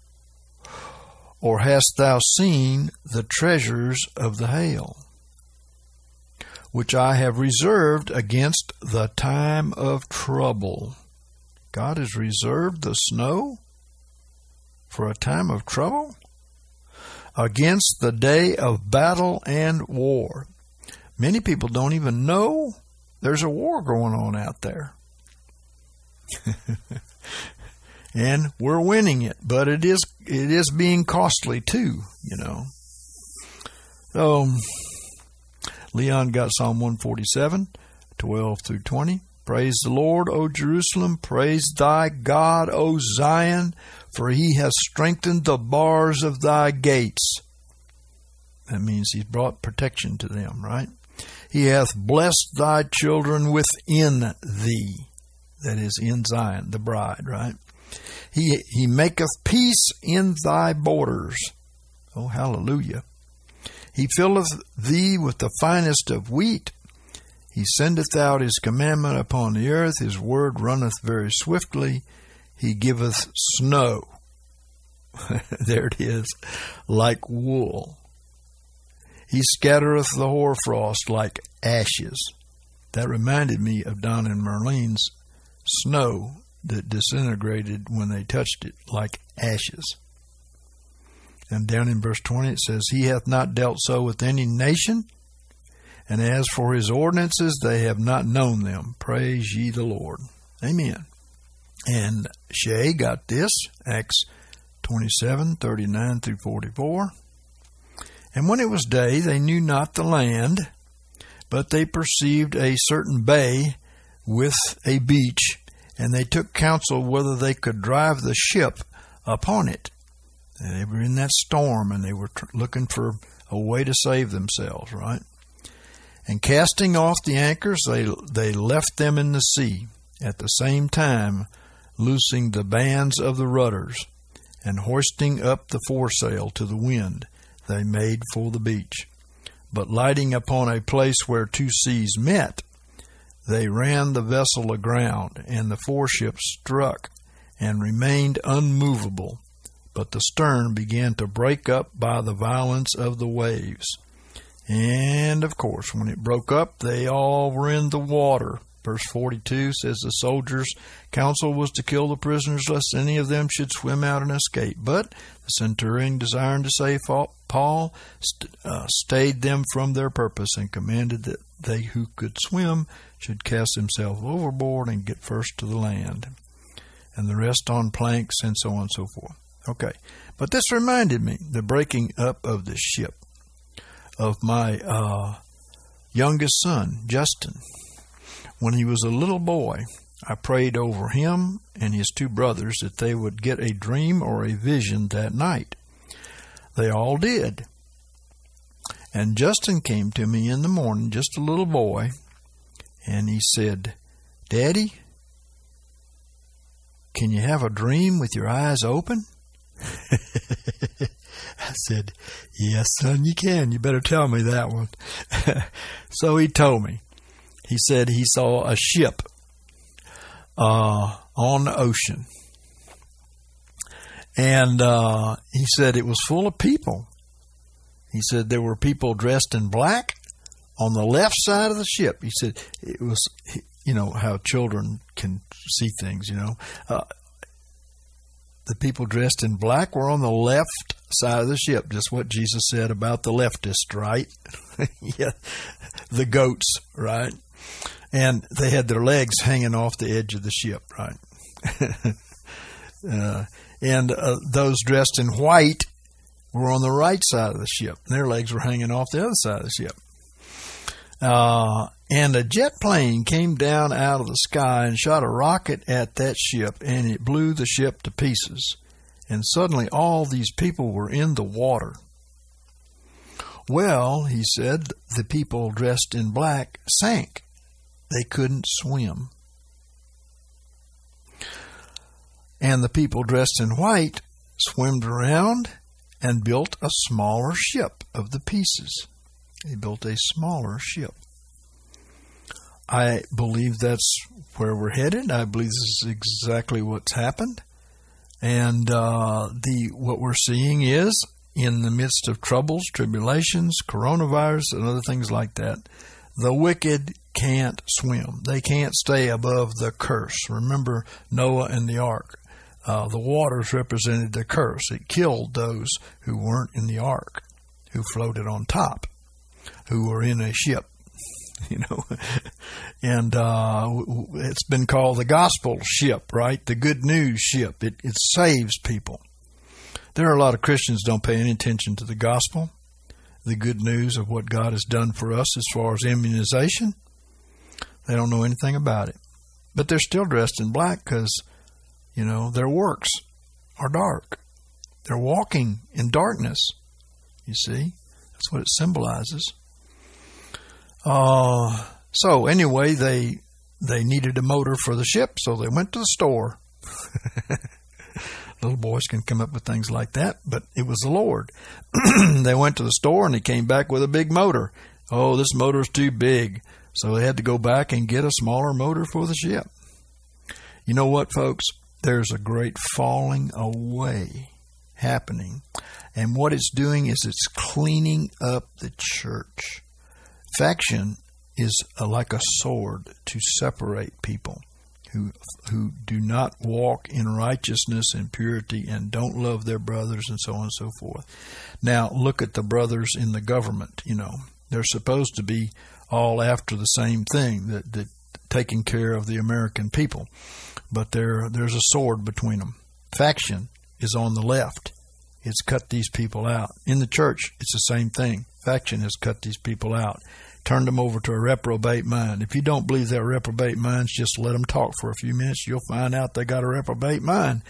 Or hast thou seen the treasures of the hail, which I have reserved against the time of trouble? God has reserved the snow for a time of trouble? Against the day of battle and war. Many people don't even know there's a war going on out there. And we're winning it, but it is it is being costly too, you know. So Leon got Psalm one forty-seven, twelve through twenty. Praise the Lord, O Jerusalem. Praise thy God, O Zion, for he has strengthened the bars of thy gates. That means he's brought protection to them, right? He hath blessed thy children within thee. That is, in Zion, the bride, right? He, he maketh peace in thy borders. Oh, hallelujah. He filleth thee with the finest of wheat. He sendeth out his commandment upon the earth. His word runneth very swiftly. He giveth snow. There it is, like wool. He scattereth the hoarfrost like ashes. That reminded me of Don and Marlene's snow that disintegrated when they touched it, like ashes. And down in verse twenty it says, He hath not dealt so with any nation, and as for his ordinances, they have not known them. Praise ye the Lord. Amen. And Shay got this, Acts twenty-seven, thirty-nine through forty-four. And when it was day, they knew not the land, but they perceived a certain bay with a beach, and they took counsel whether they could drive the ship upon it. And they were in that storm, and they were tr- looking for a way to save themselves, right? And casting off the anchors, they they left them in the sea, at the same time loosing the bands of the rudders, and hoisting up the foresail to the wind, they made for the beach. But lighting upon a place where two seas met, they ran the vessel aground, and the foreships struck, and remained unmovable. But the stern began to break up by the violence of the waves. And, of course, when it broke up, they all were in the water. Verse forty-two says the soldiers' counsel was to kill the prisoners, lest any of them should swim out and escape. But the centurion, desiring to save Paul, st- uh, stayed them from their purpose, and commanded that they who could swim should cast themselves overboard and get first to the land, and the rest on planks, and so on and so forth. Okay, but this reminded me, the breaking up of the ship, of my uh, youngest son, Justin. When he was a little boy, I prayed over him and his two brothers that they would get a dream or a vision that night. They all did. And Justin came to me in the morning, just a little boy, and he said, Daddy, can you have a dream with your eyes open? I said, yes, son, you can. You better tell me that one. So he told me. He said he saw a ship uh, on the ocean. And uh, he said it was full of people. He said there were people dressed in black on the left side of the ship. He said it was, you know, how children can see things, you know. Uh, the people dressed in black were on the left side of the ship, just what Jesus said about the leftist, right? Yeah, the goats, right? And they had their legs hanging off the edge of the ship, right? uh, and uh, those dressed in white were on the right side of the ship. Their legs were hanging off the other side of the ship. Uh, and a jet plane came down out of the sky and shot a rocket at that ship, and it blew the ship to pieces. And suddenly all these people were in the water. Well, he said, the people dressed in black sank. They couldn't swim. And the people dressed in white swam around and built a smaller ship of the pieces. They built a smaller ship. I believe that's where we're headed. I believe this is exactly what's happened. And uh, the what we're seeing is, in the midst of troubles, tribulations, coronavirus, and other things like that, the wicked can't swim. They can't stay above the curse. Remember Noah and the ark. Uh, the waters represented the curse. It killed those who weren't in the ark, who floated on top, who were in a ship, you know. And uh, it's been called the gospel ship, right? The good news ship. It, it saves people. There are a lot of Christians don't pay any attention to the gospel, the good news of what God has done for us as far as immunization. They don't know anything about it. But they're still dressed in black because, you know, their works are dark. They're walking in darkness, you see. That's what it symbolizes. Uh, so anyway, they they needed a motor for the ship, so they went to the store. Little boys can come up with things like that, but it was the Lord. They went to the store and he came back with a big motor. Oh, this motor's too big. So they had to go back and get a smaller motor for the ship. You know what, folks? There's a great falling away happening. And what it's doing is it's cleaning up the church. Faction is a, like a sword to separate people who who do not walk in righteousness and purity and don't love their brothers and so on and so forth. Now, look at the brothers in the government. You know, they're supposed to be all after the same thing, that, that taking care of the American people. But there there's a sword between them. Faction is on the left. It's cut these people out. In the church, it's the same thing. Faction has cut these people out. Turned them over to a reprobate mind. If you don't believe they're reprobate minds, just let them talk for a few minutes. You'll find out they got a reprobate mind.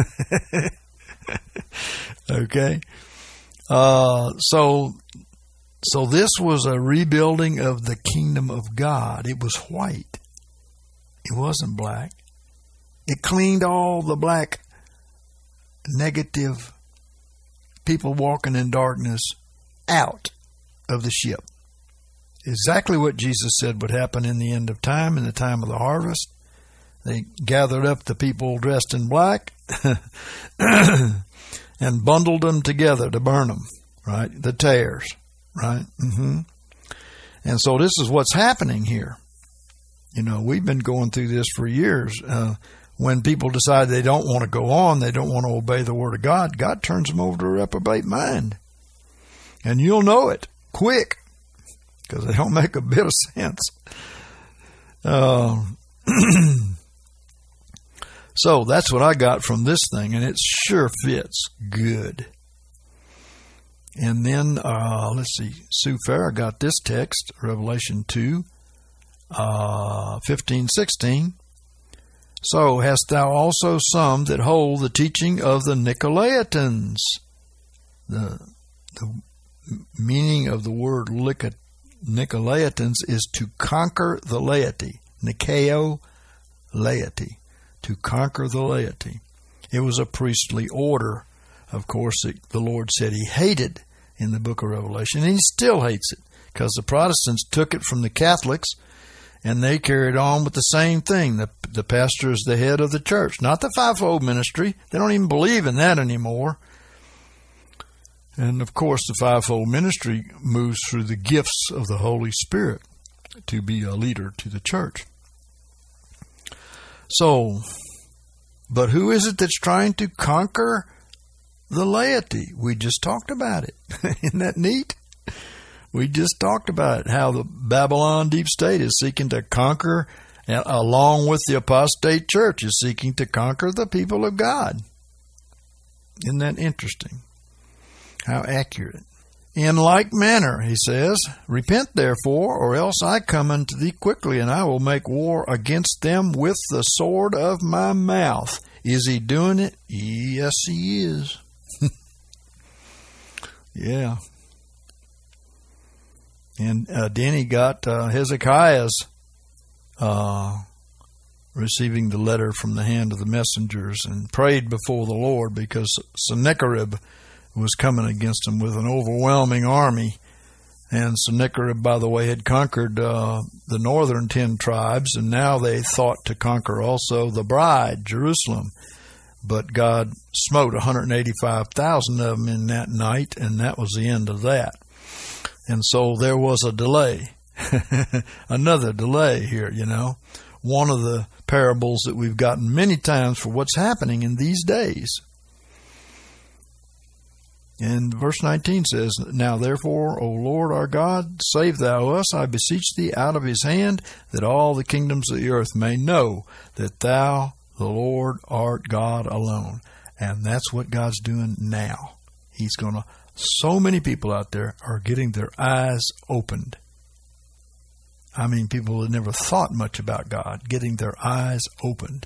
Okay? Uh, so, so this was a rebuilding of the kingdom of God. It was white. It wasn't black. It cleaned all the black, negative people walking in darkness out of the ship. Exactly what Jesus said would happen in the end of time, in the time of the harvest. They gathered up the people dressed in black and bundled them together to burn them, right? The tares, right? Mm-hmm. And so this is what's happening here. You know, we've been going through this for years. Uh, when people decide they don't want to go on, they don't want to obey the Word of God, God turns them over to a reprobate mind. And you'll know it quick, because they don't make a bit of sense. Uh, so that's what I got from this thing, and it sure fits good. And then, uh, let's see, Sue Farah got this text, Revelation two, uh, fifteen, sixteen. So hast thou also some that hold the teaching of the Nicolaitans. The, the meaning of the word Nicolaitans is to conquer the laity. Nikao, laity. To conquer the laity. It was a priestly order, of course, that the Lord said he hated in the book of Revelation, and he still hates it, because the Protestants took it from the Catholics, and they carried on with the same thing. The, the pastor is the head of the church, not the fivefold ministry. They don't even believe in that anymore. And, of course, the fivefold ministry moves through the gifts of the Holy Spirit to be a leader to the church. So, but who is it that's trying to conquer the laity? We just talked about it. Isn't that neat? We just talked about it, how the Babylon deep state is seeking to conquer, along with the apostate church, is seeking to conquer the people of God. Isn't that interesting? How accurate. In like manner, he says, repent therefore, or else I come unto thee quickly, and I will make war against them with the sword of my mouth. Is he doing it? Yes, he is. Yeah. And uh, Denny got uh, Hezekiah's uh, receiving the letter from the hand of the messengers, and prayed before the Lord, because Sennacherib was coming against him with an overwhelming army. And Sennacherib, by the way, had conquered uh, the northern ten tribes, and now they thought to conquer also the bride, Jerusalem. But God smote one hundred eighty-five thousand of them in that night, and that was the end of that. And so there was a delay, another delay here, you know. One of the parables that we've gotten many times for what's happening in these days. And verse nineteen says, Now therefore, O Lord our God, save thou us, I beseech thee, out of his hand, that all the kingdoms of the earth may know that thou, the Lord, art God alone. And that's what God's doing now. He's going to, so many people out there are getting their eyes opened. I mean, people that never thought much about God, getting their eyes opened.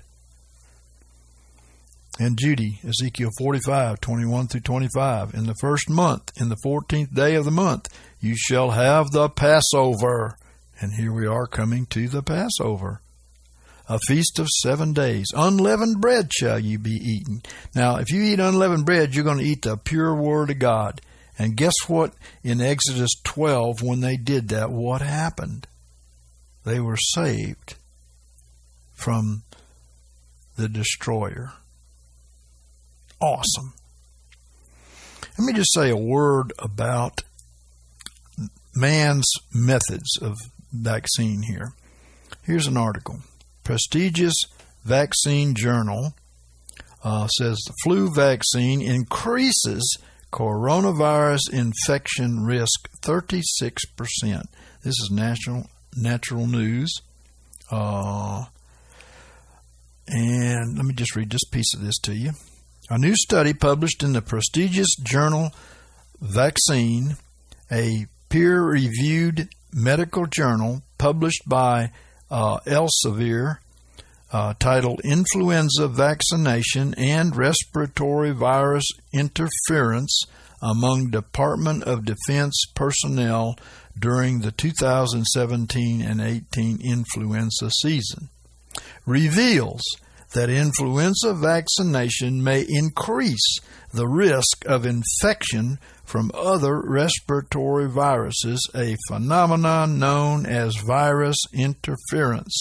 And Judy, Ezekiel forty-five, twenty-one through twenty-five, in the first month, in the fourteenth day of the month, you shall have the Passover. And here we are coming to the Passover, a feast of seven days. Unleavened bread shall you be eating. Now, if you eat unleavened bread, you're going to eat the pure Word of God. And guess what? In Exodus twelve, when they did that, what happened? They were saved from the destroyer. Awesome. Let me just say a word about man's methods of vaccine here. Here's an article. Prestigious Vaccine Journal uh, says the flu vaccine increases coronavirus infection risk thirty-six percent. This is national natural news. Uh, and let me just read this piece of this to you. A new study published in the prestigious journal Vaccine, a peer-reviewed medical journal published by uh, Elsevier, uh, titled Influenza Vaccination and Respiratory Virus Interference Among Department of Defense Personnel During the two thousand seventeen and eighteen Influenza Season, reveals that influenza vaccination may increase the risk of infection from other respiratory viruses, a phenomenon known as virus interference.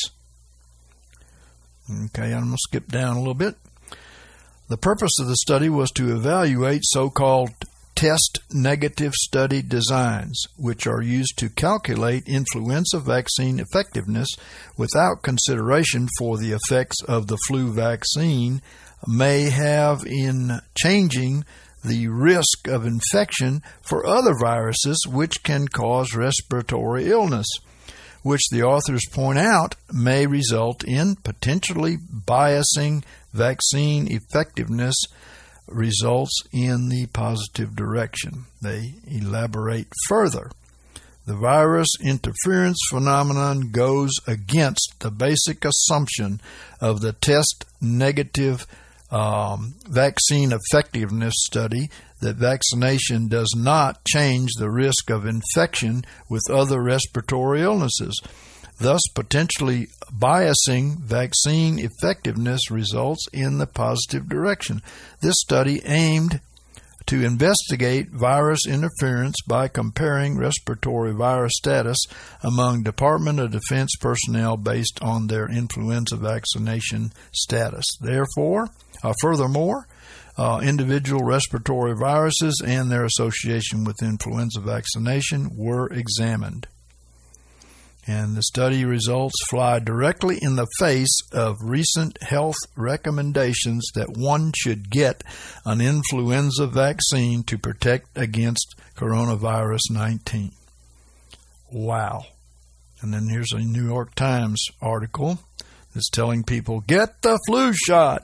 Okay, I'm going to skip down a little bit. The purpose of the study was to evaluate so-called test-negative study designs, which are used to calculate influenza vaccine effectiveness without consideration for the effects of the flu vaccine may have in changing the risk of infection for other viruses which can cause respiratory illness, which the authors point out may result in potentially biasing vaccine effectiveness results in the positive direction. They elaborate further. The virus interference phenomenon goes against the basic assumption of the test-negative um, vaccine effectiveness study that vaccination does not change the risk of infection with other respiratory illnesses, thus potentially biasing vaccine effectiveness results in the positive direction. This study aimed to investigate virus interference by comparing respiratory virus status among Department of Defense personnel based on their influenza vaccination status. Therefore, uh, furthermore, uh, individual respiratory viruses and their association with influenza vaccination were examined. And the study results fly directly in the face of recent health recommendations that one should get an influenza vaccine to protect against coronavirus nineteen. Wow. And then here's a New York Times article that's telling people, get the flu shot.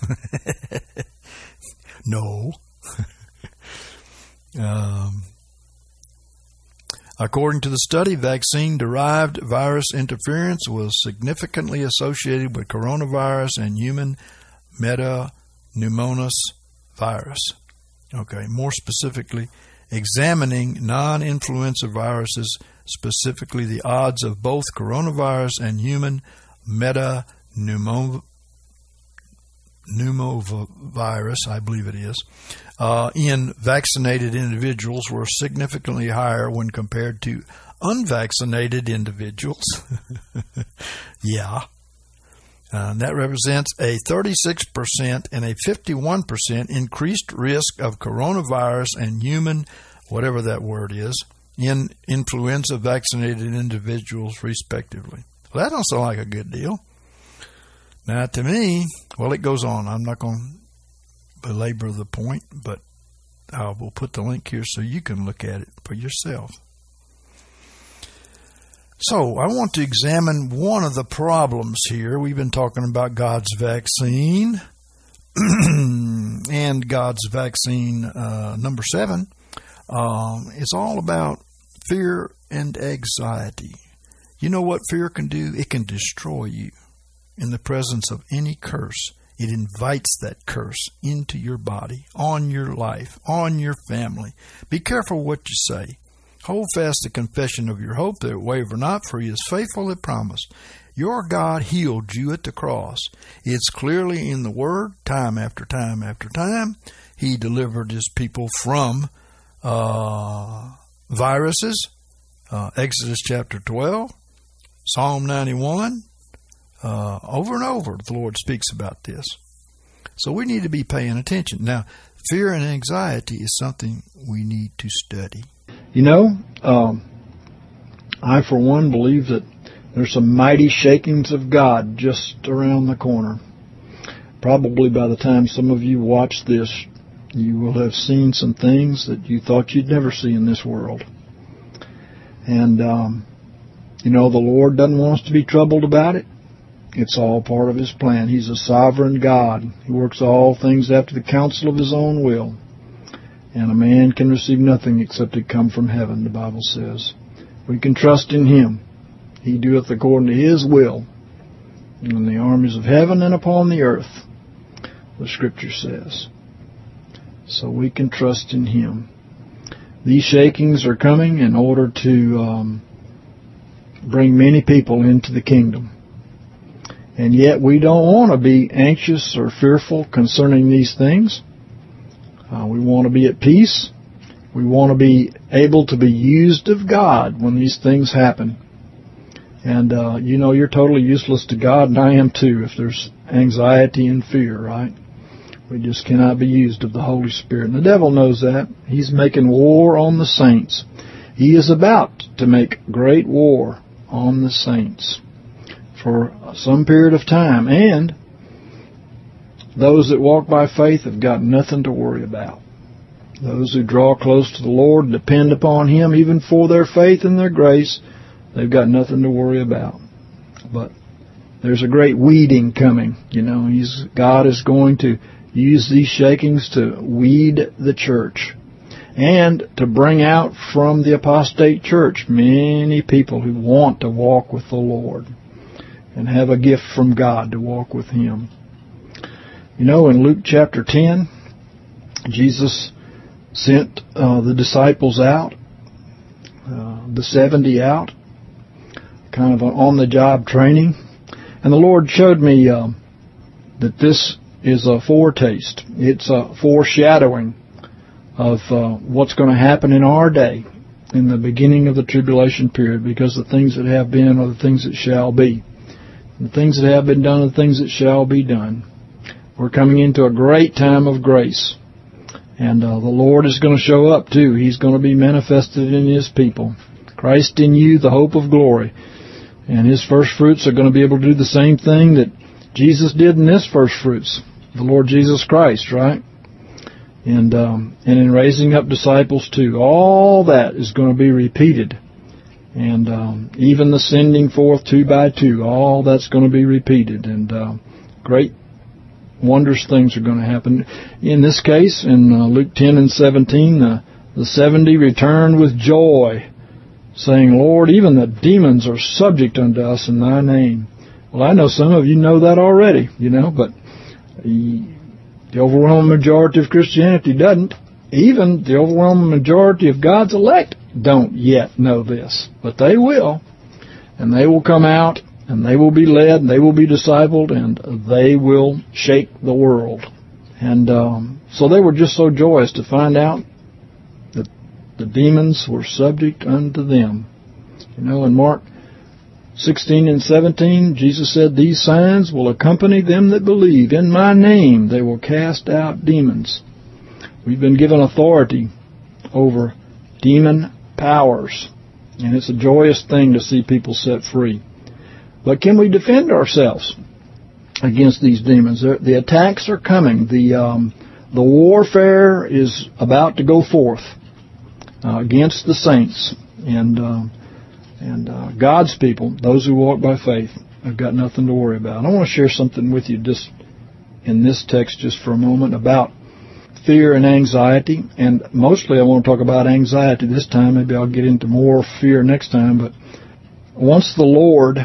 No. um... According to the study, vaccine-derived virus interference was significantly associated with coronavirus and human metapneumosis virus. Okay, more specifically, examining non-influenza viruses, specifically the odds of both coronavirus and human metapneumovirus, I believe it is, Uh, in vaccinated individuals were significantly higher when compared to unvaccinated individuals. Yeah. Uh, that represents a thirty-six percent and a fifty-one percent increased risk of coronavirus and human, whatever that word is, in influenza vaccinated individuals, respectively. Well, that don't sound like a good deal. Now, to me, well, it goes on. I'm not going to belabor the point, but I will put the link here so you can look at it for yourself. So I want to examine one of the problems here. We've been talking about God's vaccine and God's vaccine uh, number seven. Um, it's all about fear and anxiety. You know what fear can do? It can destroy you in the presence of any curse. It invites that curse into your body, on your life, on your family. Be careful what you say. Hold fast the confession of your hope, that it waver not, for he is faithful that promised. Your God healed you at the cross. It's clearly in the Word, time after time after time. He delivered his people from uh, viruses, uh, Exodus chapter twelve, Psalm ninety-one. Uh, over and over, the Lord speaks about this. So we need to be paying attention. Now, fear and anxiety is something we need to study. You know, um, I, for one, believe that there's some mighty shakings of God just around the corner. Probably by the time some of you watch this, you will have seen some things that you thought you'd never see in this world. And, um, you know, the Lord doesn't want us to be troubled about it. It's all part of His plan. He's a sovereign God. He works all things after the counsel of His own will. And a man can receive nothing except it come from heaven, the Bible says. We can trust in Him. He doeth according to His will in the armies of heaven and upon the earth, the Scripture says. So we can trust in Him. These shakings are coming in order to um, bring many people into the kingdom. And yet we don't want to be anxious or fearful concerning these things. Uh, we want to be at peace. We want to be able to be used of God when these things happen. And, uh, you know, you're totally useless to God, and I am too, if there's anxiety and fear, right? We just cannot be used of the Holy Spirit. And the devil knows that. He's making war on the saints. He is about to make great war on the saints for some period of time. And those that walk by faith have got nothing to worry about. Those who draw close to the Lord and depend upon Him, even for their faith and their grace, they've got nothing to worry about. But there's a great weeding coming. You know, He's God is going to use these shakings to weed the church and to bring out from the apostate church many people who want to walk with the Lord and have a gift from God to walk with Him. You know, in Luke chapter ten, Jesus sent uh, the disciples out, uh, the seventy out, kind of on-the-job training. And the Lord showed me uh, that this is a foretaste. It's a foreshadowing of uh, what's going to happen in our day, in the beginning of the tribulation period, because the things that have been are the things that shall be. The things that have been done are the things that shall be done. We're coming into a great time of grace. And uh, the Lord is going to show up too. He's going to be manifested in His people. Christ in you, the hope of glory. And His first fruits are going to be able to do the same thing that Jesus did in His first fruits. The Lord Jesus Christ, right? And um, and in raising up disciples too. All that is going to be repeated. And um, even the sending forth two by two, all that's going to be repeated. And uh, great wondrous things are going to happen. In this case, in uh, Luke ten and seventeen, uh, the seventy returned with joy, saying, Lord, even the demons are subject unto us in Thy name. Well, I know some of you know that already, you know, but the overwhelming majority of Christianity doesn't. Even the overwhelming majority of God's elect don't yet know this, but they will. And they will come out, and they will be led, and they will be discipled, and they will shake the world. And um, so they were just so joyous to find out that the demons were subject unto them. You know, in Mark sixteen and seventeen, Jesus said, These signs will accompany them that believe. In My name they will cast out demons. We've been given authority over demon powers, and it's a joyous thing to see people set free. But can we defend ourselves against these demons? The attacks are coming. The um, the warfare is about to go forth uh, against the saints. And uh, and uh, God's people, those who walk by faith, have got nothing to worry about. I want to share something with you just in this text just for a moment about fear and anxiety. And mostly I want to talk about anxiety this time. Maybe I'll get into more fear next time. But once the Lord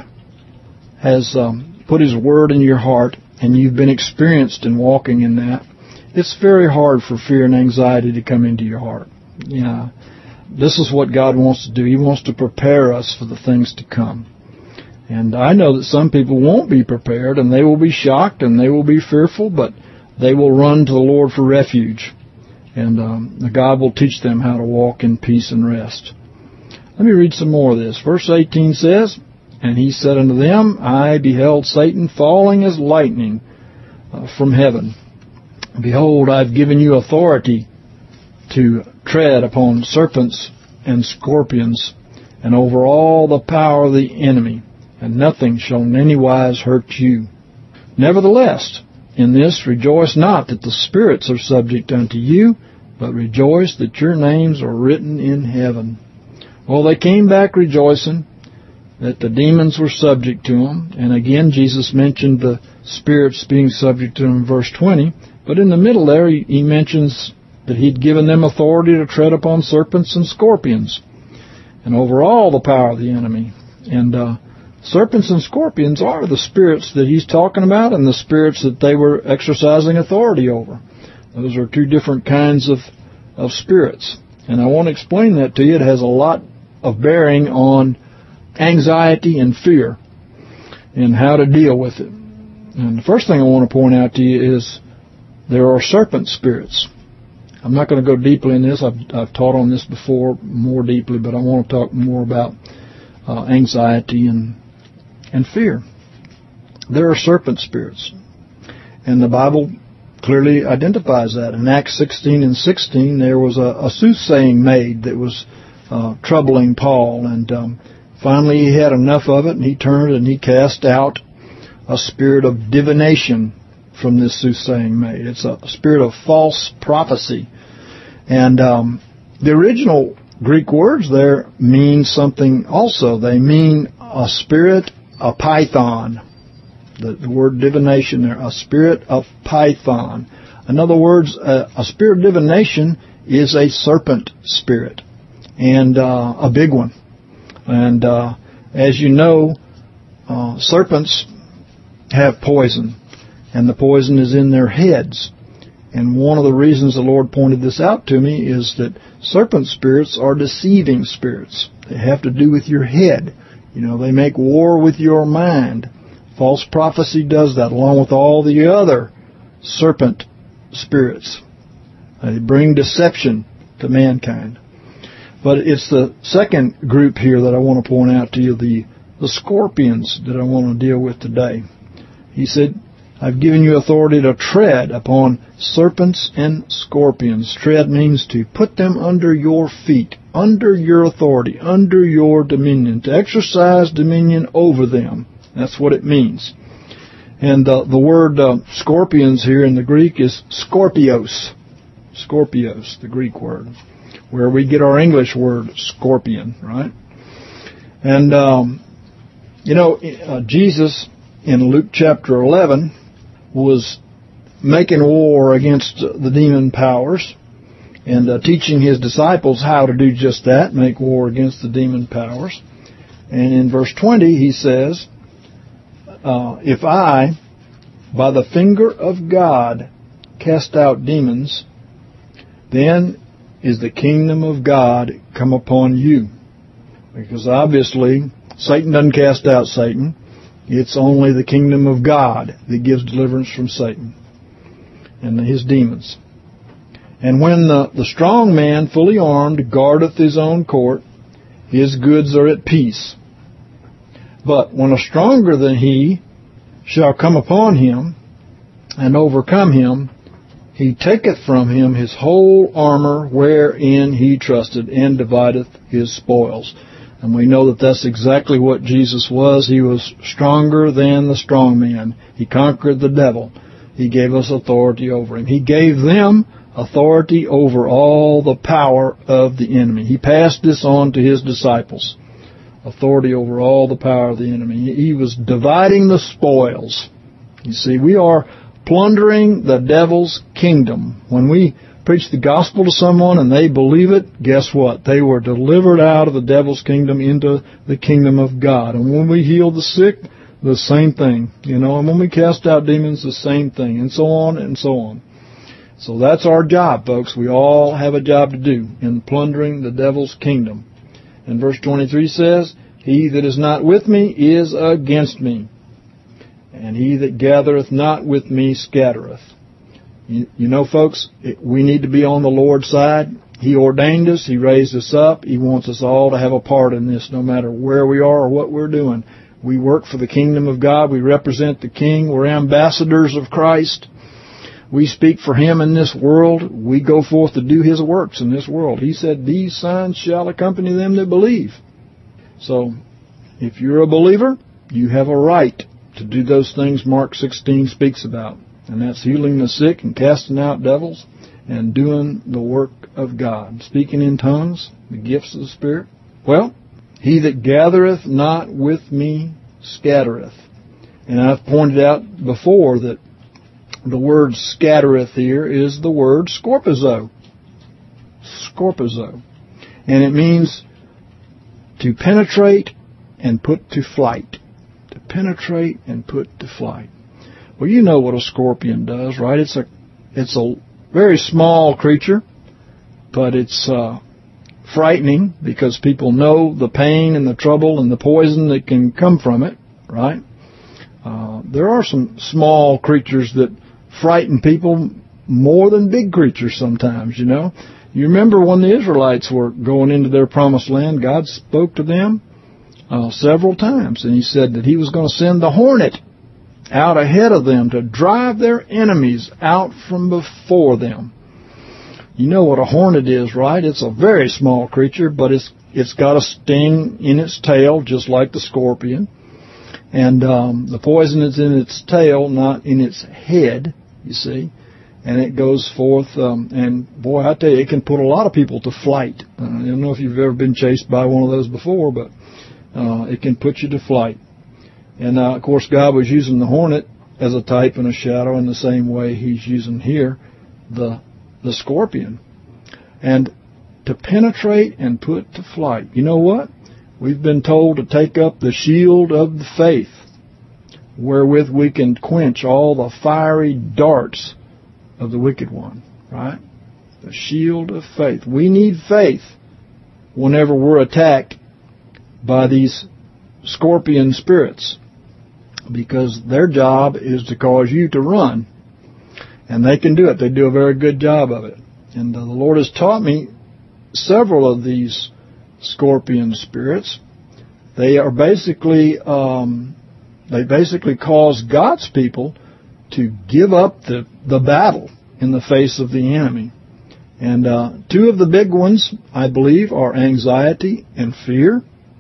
has um, put His Word in your heart and you've been experienced in walking in that, it's very hard for fear and anxiety to come into your heart. Yeah. this is what God wants to do. He wants to prepare us for the things to come. And I know that some people won't be prepared, and they will be shocked, and they will be fearful, but they will run to the Lord for refuge. And um, God will teach them how to walk in peace and rest. Let me read some more of this. Verse eighteen says, "And he said unto them, I beheld Satan falling as lightning uh, from heaven. Behold, I have given you authority to tread upon serpents and scorpions, and over all the power of the enemy, and nothing shall in any wise hurt you. Nevertheless, in this rejoice not that the spirits are subject unto you, but rejoice that your names are written in heaven." Well, they came back rejoicing that the demons were subject to them. And again, Jesus mentioned the spirits being subject to them in verse twenty. But in the middle there, he, he mentions that he'd given them authority to tread upon serpents and scorpions, and over all the power of the enemy. And uh, serpents and scorpions are the spirits that he's talking about, and the spirits that they were exercising authority over. Those are two different kinds of, of spirits. And I want to explain that to you. It has a lot of bearing on anxiety and fear and how to deal with it. And the first thing I want to point out to you is there are serpent spirits. I'm not going to go deeply in this. I've, I've taught on this before more deeply, but I want to talk more about uh, anxiety and and fear. There are serpent spirits, and the Bible clearly identifies that. In Acts sixteen and sixteen, there was a, a soothsaying maid that was uh, troubling Paul, and um, finally he had enough of it, and he turned and he cast out a spirit of divination from this soothsaying maid. It's a spirit of false prophecy. And um, the original Greek words there mean something also. They mean a spirit, a python. The, the word divination there, a spirit of python. In other words, a, a spirit of divination is a serpent spirit, and uh, a big one. And uh, as you know, uh, serpents have poison, and the poison is in their heads. And one of the reasons the Lord pointed this out to me is that serpent spirits are deceiving spirits. They have to do with your head. You know, they make war with your mind. False prophecy does that, along with all the other serpent spirits. They bring deception to mankind. But it's the second group here that I want to point out to you, the, the scorpions that I want to deal with today. He said, I've given you authority to tread upon serpents and scorpions. Tread means to put them under your feet, under your authority, under your dominion, to exercise dominion over them. That's what it means. And uh, the word uh, scorpions here in the Greek is scorpios. Scorpios, the Greek word, where we get our English word scorpion, right? And, um, you know, uh, Jesus in Luke chapter eleven was making war against the demon powers and uh, teaching his disciples how to do just that, make war against the demon powers. And in verse twenty he says, uh, if I, by the finger of God, cast out demons, then is the kingdom of God come upon you. Because obviously Satan doesn't cast out Satan. It's only the kingdom of God that gives deliverance from Satan and his demons. And when the, the strong man, fully armed, guardeth his own court, his goods are at peace. But when a stronger than he shall come upon him and overcome him, he taketh from him his whole armor wherein he trusted, and divideth his spoils. And we know that that's exactly what Jesus was. He was stronger than the strong man. He conquered the devil. He gave us authority over him. He gave them authority over all the power of the enemy. He passed this on to his disciples. Authority over all the power of the enemy. He was dividing the spoils. You see, we are plundering the devil's kingdom. When we preach the gospel to someone and they believe it, guess what? They were delivered out of the devil's kingdom into the kingdom of God. And when we heal the sick, the same thing. You know, and when we cast out demons, the same thing. And so on and so on. So that's our job, folks. We all have a job to do in plundering the devil's kingdom. And verse twenty-three says, he that is not with me is against me, and he that gathereth not with me scattereth. You, you know, folks, it, we need to be on the Lord's side. He ordained us. He raised us up. He wants us all to have a part in this, no matter where we are or what we're doing. We work for the kingdom of God. We represent the King. We're ambassadors of Christ. We speak for Him in this world. We go forth to do His works in this world. He said, these signs shall accompany them that believe. So, if you're a believer, you have a right to do those things Mark sixteen speaks about. And that's healing the sick and casting out devils and doing the work of God. Speaking in tongues, the gifts of the Spirit. Well, he that gathereth not with me scattereth. And I've pointed out before that the word scattereth here is the word scorpizo. Scorpizo. And it means to penetrate and put to flight. To penetrate and put to flight. Well, you know what a scorpion does, right? It's a it's a very small creature, but it's uh, frightening because people know the pain and the trouble and the poison that can come from it, right? Uh, there are some small creatures that frighten people more than big creatures sometimes, you know. You remember when the Israelites were going into their promised land, God spoke to them uh, several times, and He said that He was going to send the hornet out ahead of them to drive their enemies out from before them. You know what a hornet is, right? It's a very small creature, but it's it's got a sting in its tail, just like the scorpion. And um, the poison is in its tail, not in its head, you see. And it goes forth, um, and boy, I tell you, it can put a lot of people to flight. Uh, I don't know if you've ever been chased by one of those before, but uh, it can put you to flight. And, uh, of course, God was using the hornet as a type and a shadow in the same way He's using here the the scorpion. And to penetrate and put to flight. You know what? We've been told to take up the shield of the faith, wherewith we can quench all the fiery darts of the wicked one, right? The shield of faith. We need faith whenever we're attacked by these scorpion spirits, because their job is to cause you to run. And they can do it. They do a very good job of it. And uh, the Lord has taught me several of these scorpion spirits. They are basically, um, they basically cause God's people to give up the, the battle in the face of the enemy. And uh, two of the big ones, I believe, are anxiety and fear.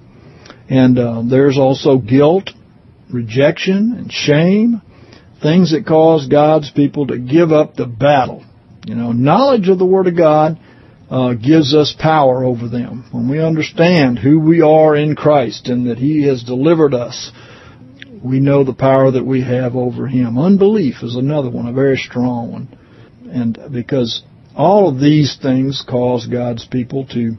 And uh, there's also guilt, rejection, and shame. Things that cause God's people to give up the battle. You know, knowledge of the Word of God uh, gives us power over them. When we understand who we are in Christ and that He has delivered us, we know the power that we have over Him. Unbelief is another one, a very strong one. And because all of these things cause God's people to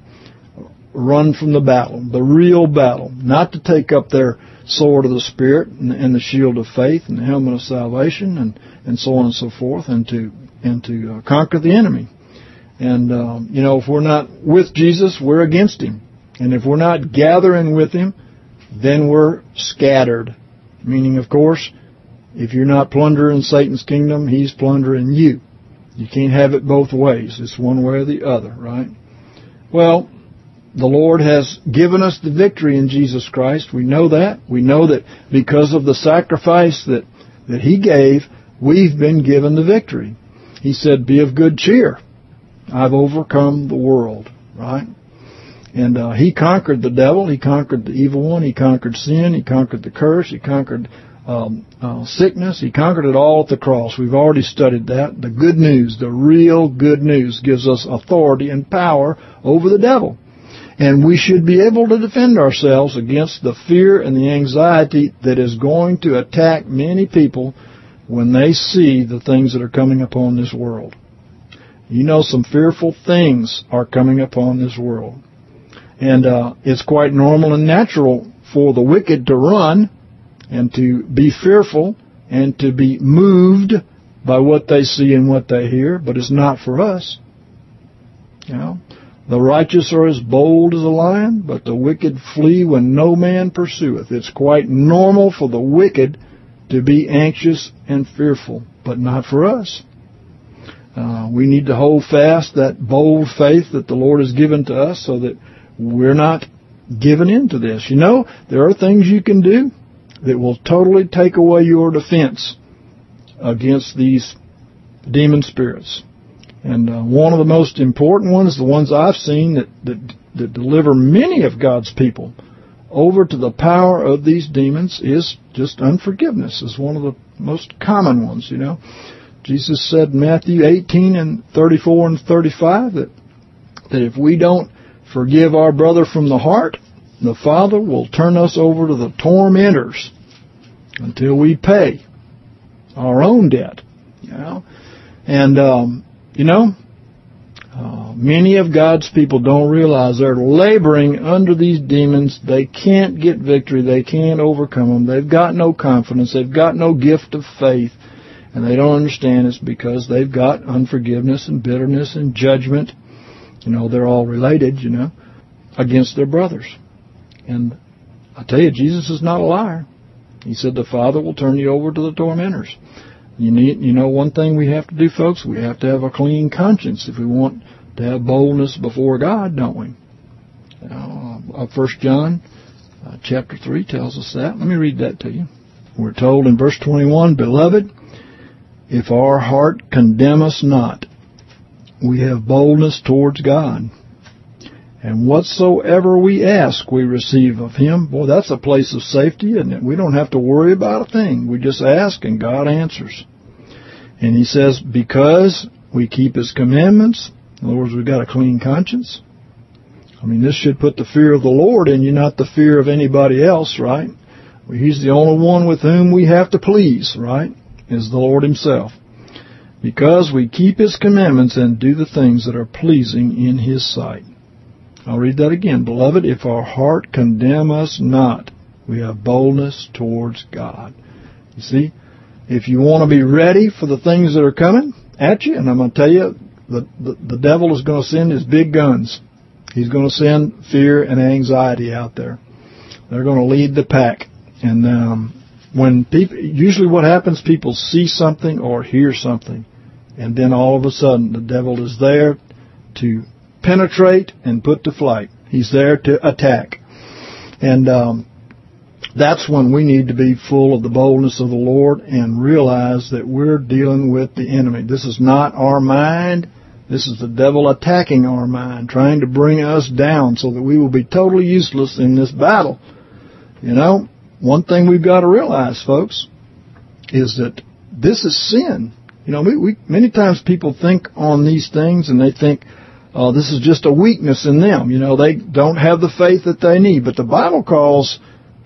run from the battle, the real battle, not to take up their sword of the Spirit and, and the shield of faith and the helmet of salvation and, and so on and so forth, and to and to uh, conquer the enemy. And, um, you know, if we're not with Jesus, we're against Him. And if we're not gathering with Him, then we're scattered. Meaning, of course, if you're not plundering Satan's kingdom, he's plundering you. You can't have it both ways. It's one way or the other, right? Well, the Lord has given us the victory in Jesus Christ. We know that. We know that because of the sacrifice that, that He gave, we've been given the victory. He said, be of good cheer. I've overcome the world, right? And uh, He conquered the devil. He conquered the evil one. He conquered sin. He conquered the curse. He conquered um, uh, sickness. He conquered it all at the cross. We've already studied that. The good news, the real good news, gives us authority and power over the devil. And we should be able to defend ourselves against the fear and the anxiety that is going to attack many people when they see the things that are coming upon this world. You know, some fearful things are coming upon this world. And uh, it's quite normal and natural for the wicked to run and to be fearful and to be moved by what they see and what they hear, but it's not for us. You know, the righteous are as bold as a lion, but the wicked flee when no man pursueth. It's quite normal for the wicked to be anxious and fearful, but not for us. Uh, we need to hold fast that bold faith that the Lord has given to us so that we're not given into this. You know, there are things you can do that will totally take away your defense against these demon spirits. And uh, one of the most important ones, the ones I've seen that, that, that deliver many of God's people over to the power of these demons, is just unforgiveness. Is one of the most common ones, you know. Jesus said in Matthew eighteen and thirty-four and thirty-five that, that if we don't forgive our brother from the heart, the Father will turn us over to the tormentors until we pay our own debt, you know. And, um, you know, uh, many of God's people don't realize they're laboring under these demons. They can't get victory. They can't overcome them. They've got no confidence. They've got no gift of faith. And they don't understand it's because they've got unforgiveness and bitterness and judgment. You know, they're all related, you know, against their brothers. And I tell you, Jesus is not a liar. He said the Father will turn you over to the tormentors. You need, you know, one thing we have to do, folks, we have to have a clean conscience if we want to have boldness before God, don't we? Uh, First John uh, chapter three tells us that. Let me read that to you. We're told in verse twenty-one, Beloved, if our heart condemn us not, we have boldness towards God. And whatsoever we ask, we receive of Him. Boy, that's a place of safety, isn't it? We don't have to worry about a thing. We just ask and God answers. And He says, because we keep His commandments, in other words, we've got a clean conscience. I mean, this should put the fear of the Lord in you, not the fear of anybody else, right? He's the only one with whom we have to please, right? Is the Lord Himself. Because we keep His commandments and do the things that are pleasing in His sight. I'll read that again. Beloved, if our heart condemn us not, we have boldness towards God. You see, if you want to be ready for the things that are coming at you, and I'm going to tell you, the, the, the devil is going to send his big guns. He's going to send fear and anxiety out there. They're going to lead the pack. And um, when people, usually what happens, people see something or hear something, and then all of a sudden the devil is there to penetrate and put to flight. He's there to attack. And um, that's when we need to be full of the boldness of the Lord and realize that we're dealing with the enemy. This is not our mind. This is the devil attacking our mind, trying to bring us down so that we will be totally useless in this battle. You know, one thing we've got to realize, folks, is that this is sin. You know, we, we many times people think on these things and they think, oh, this is just a weakness in them. You know, they don't have the faith that they need. But the Bible calls,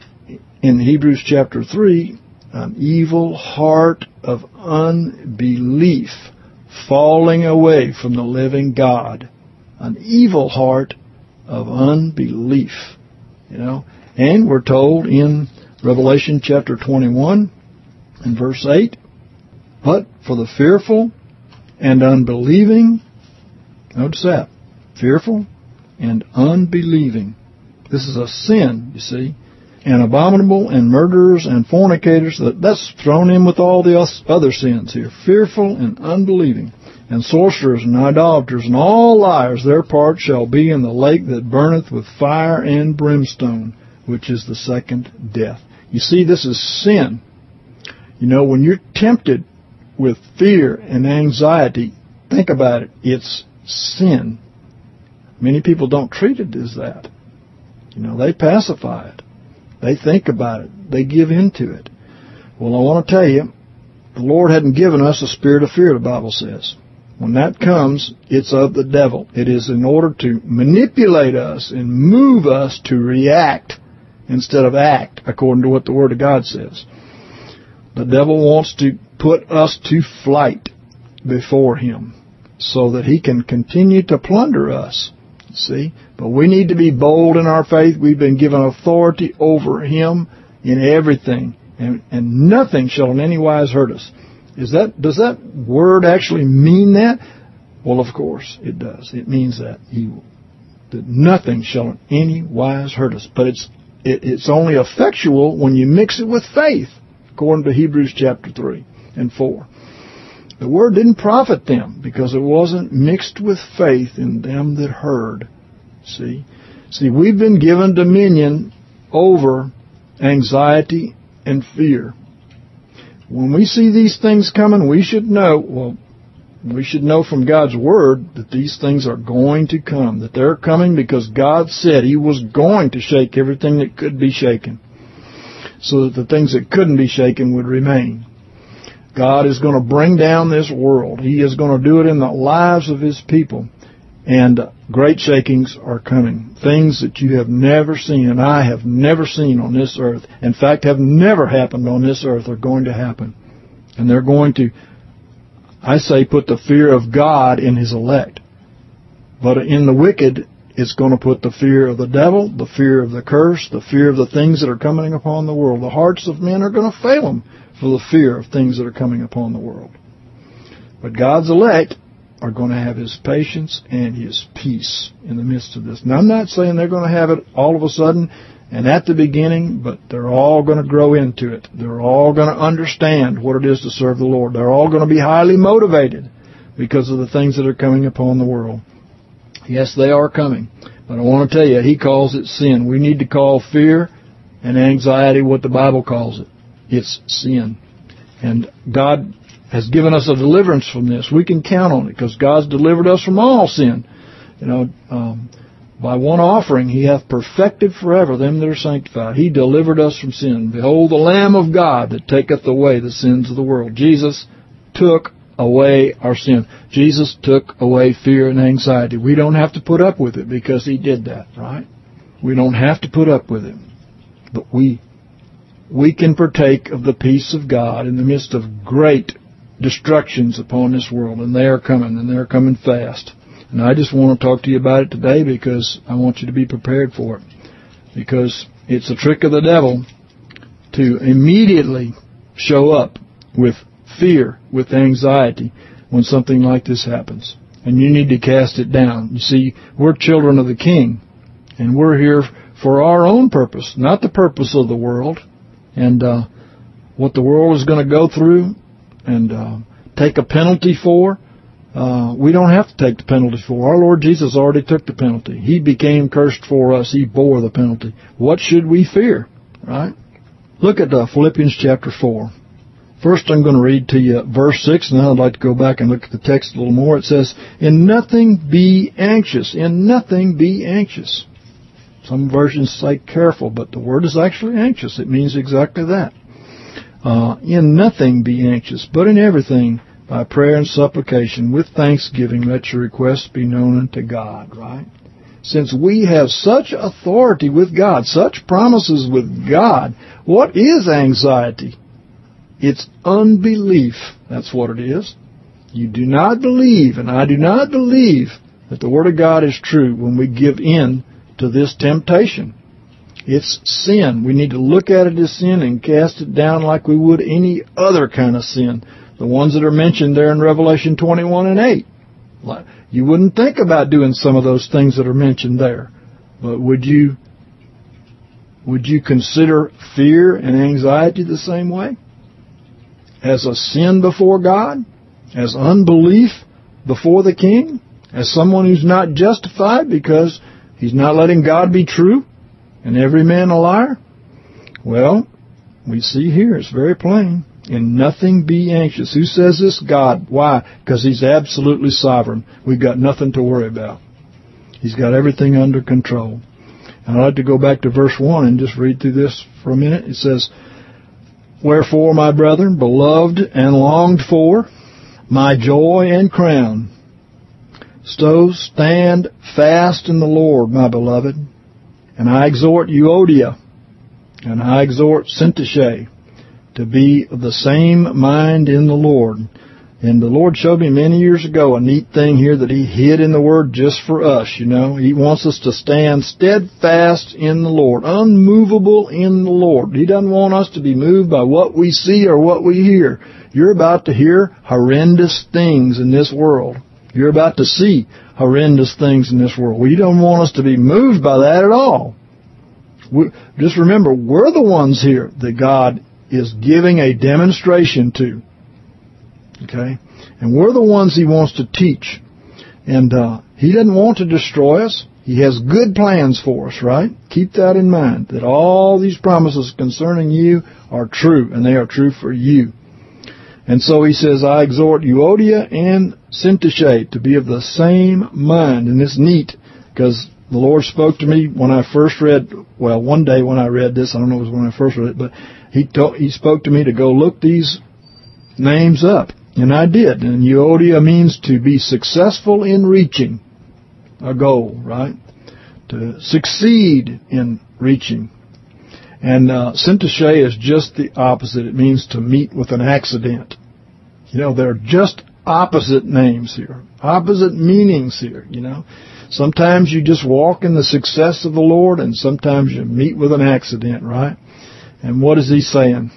in Hebrews chapter three, an evil heart of unbelief, falling away from the living God. An evil heart of unbelief. You know, and we're told in Revelation chapter twenty-one and verse eight, but for the fearful and unbelieving, notice that, fearful and unbelieving. This is a sin, you see. And abominable and murderers and fornicators, that's thrown in with all the other sins here. Fearful and unbelieving. And sorcerers and idolaters and all liars, their part shall be in the lake that burneth with fire and brimstone, which is the second death. You see, this is sin. You know, when you're tempted with fear and anxiety, think about it. It's sin. Many people don't treat it as that. You know, they pacify it. They think about it. They give in to it. Well, I want to tell you, the Lord hadn't given us a spirit of fear, the Bible says. When that comes, it's of the devil. It is in order to manipulate us and move us to react instead of act, according to what the Word of God says. The devil wants to put us to flight before him so that he can continue to plunder us. See? But we need to be bold in our faith. We've been given authority over him in everything. And, and nothing shall in any wise hurt us. Is that, does that word actually mean that? Well, of course it does. It means that he, that nothing shall in any wise hurt us. But it's, it, it's only effectual when you mix it with faith, according to Hebrews chapter three and four. The word didn't profit them because it wasn't mixed with faith in them that heard. See? See, we've been given dominion over anxiety and fear. When we see these things coming, we should know, well, we should know from God's Word that these things are going to come, that they're coming because God said He was going to shake everything that could be shaken, so that the things that couldn't be shaken would remain. God is going to bring down this world. He is going to do it in the lives of His people. And great shakings are coming. Things that you have never seen and I have never seen on this earth. In fact, have never happened on this earth are going to happen. And they're going to, I say, put the fear of God in His elect. But in the wicked, it's going to put the fear of the devil, the fear of the curse, the fear of the things that are coming upon the world. The hearts of men are going to fail them for the fear of things that are coming upon the world. But God's elect are going to have His patience and His peace in the midst of this. Now, I'm not saying they're going to have it all of a sudden and at the beginning, but they're all going to grow into it. They're all going to understand what it is to serve the Lord. They're all going to be highly motivated because of the things that are coming upon the world. Yes, they are coming. But I want to tell you, He calls it sin. We need to call fear and anxiety what the Bible calls it. It's sin. And God has given us a deliverance from this. We can count on it because God's delivered us from all sin. You know, um, by one offering He hath perfected forever them that are sanctified. He delivered us from sin. Behold the Lamb of God that taketh away the sins of the world. Jesus took away our sin. Jesus took away fear and anxiety. We don't have to put up with it because He did that, right? We don't have to put up with it. But we we can partake of the peace of God in the midst of great destructions upon this world, and they are coming, and they're coming fast. And I just want to talk to you about it today because I want you to be prepared for it. Because it's a trick of the devil to immediately show up with fear, with anxiety when something like this happens. And you need to cast it down. You see, we're children of the King, and we're here for our own purpose, not the purpose of the world. And uh, what the world is going to go through and uh, take a penalty for, uh, we don't have to take the penalty for. Our Lord Jesus already took the penalty. He became cursed for us. He bore the penalty. What should we fear, right? Look at uh, Philippians chapter four. First, I'm going to read to you verse six, and then I'd like to go back and look at the text a little more. It says, "In nothing be anxious. In nothing be anxious." Some versions say careful, but the word is actually anxious. It means exactly that. Uh, in nothing be anxious, but in everything, by prayer and supplication, with thanksgiving, let your requests be known unto God, right? Since we have such authority with God, such promises with God, what is anxiety? It's unbelief. That's what it is. You do not believe, and I do not believe that the Word of God is true when we give in to this temptation. It's sin. We need to look at it as sin and cast it down like we would any other kind of sin. The ones that are mentioned there in Revelation twenty-one and eight. You wouldn't think about doing some of those things that are mentioned there. But would you, would you consider fear and anxiety the same way? As a sin before God? As unbelief before the King? As someone who's not justified because he's not letting God be true? And every man a liar? Well, we see here, it's very plain. In nothing be anxious. Who says this? God. Why? Because He's absolutely sovereign. We've got nothing to worry about. He's got everything under control. And I'd like to go back to verse one and just read through this for a minute. It says, "Wherefore, my brethren, beloved and longed for, my joy and crown, so stand fast in the Lord, my beloved. And I exhort Euodia, and I exhort Syntyche, to be of the same mind in the Lord. And the Lord showed me many years ago a neat thing here that He hid in the Word just for us, you know. He wants us to stand steadfast in the Lord, unmovable in the Lord. He doesn't want us to be moved by what we see or what we hear. You're about to hear horrendous things in this world. You're about to see horrendous things in this world. We don't want us to be moved by that at all. We, just remember, we're the ones here that God is giving a demonstration to. Okay? And we're the ones He wants to teach. And uh, He doesn't want to destroy us. He has good plans for us, right? Keep that in mind, that all these promises concerning you are true, and they are true for you. And so He says, I exhort Euodia and Syntyche to be of the same mind. And it's neat, because the Lord spoke to me when I first read, well, one day when I read this, I don't know if it was when I first read it, but He told, He spoke to me to go look these names up. And I did. And Euodia means to be successful in reaching a goal, right? To succeed in reaching. And uh, Syntyche is just the opposite. It means to meet with an accident. You know, they're just opposite names here. Opposite meanings here, you know. Sometimes you just walk in the success of the Lord, and sometimes you meet with an accident, right? And what is He saying?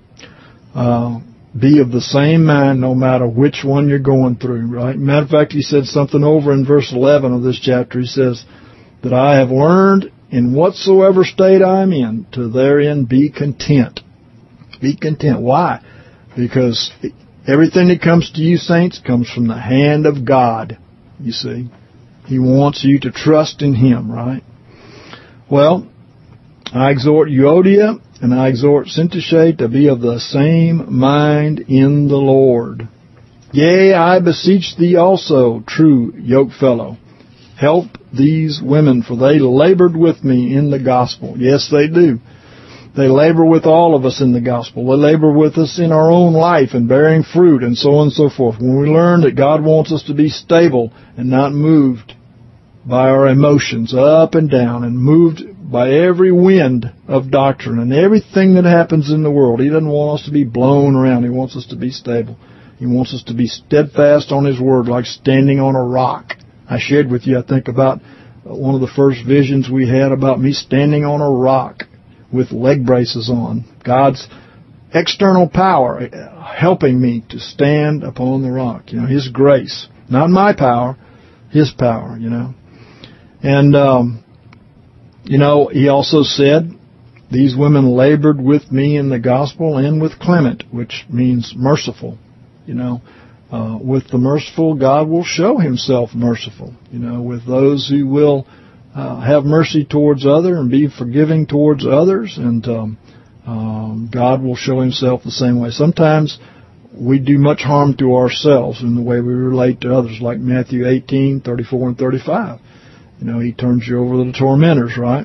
Uh... Be of the same mind no matter which one you're going through, right? Matter of fact, He said something over in verse eleven of this chapter. He says, that I have learned in whatsoever state I'm in to therein be content. Be content. Why? Because everything that comes to you, saints, comes from the hand of God, you see. He wants you to trust in Him, right? Well, I exhort Euodia and I exhort Syntyche to be of the same mind in the Lord. Yea, I beseech thee also, true yokefellow, help these women, for they labored with me in the gospel. Yes, they do. They labor with all of us in the gospel. They labor with us in our own life and bearing fruit and so on and so forth. When we learn that God wants us to be stable and not moved by our emotions up and down and moved by every wind of doctrine and everything that happens in the world. He doesn't want us to be blown around. He wants us to be stable. He wants us to be steadfast on His Word, like standing on a rock. I shared with you, I think, about one of the first visions we had about me standing on a rock with leg braces on. God's external power helping me to stand upon the rock. You know, His grace. Not my power, His power, you know. And, um, you know, He also said, these women labored with me in the gospel and with Clement, which means merciful. You know, uh, with the merciful, God will show Himself merciful. You know, with those who will uh, have mercy towards others and be forgiving towards others, and um, um, God will show Himself the same way. Sometimes we do much harm to ourselves in the way we relate to others, like Matthew eighteen, thirty-four and thirty-five. You know, He turns you over to the tormentors, right?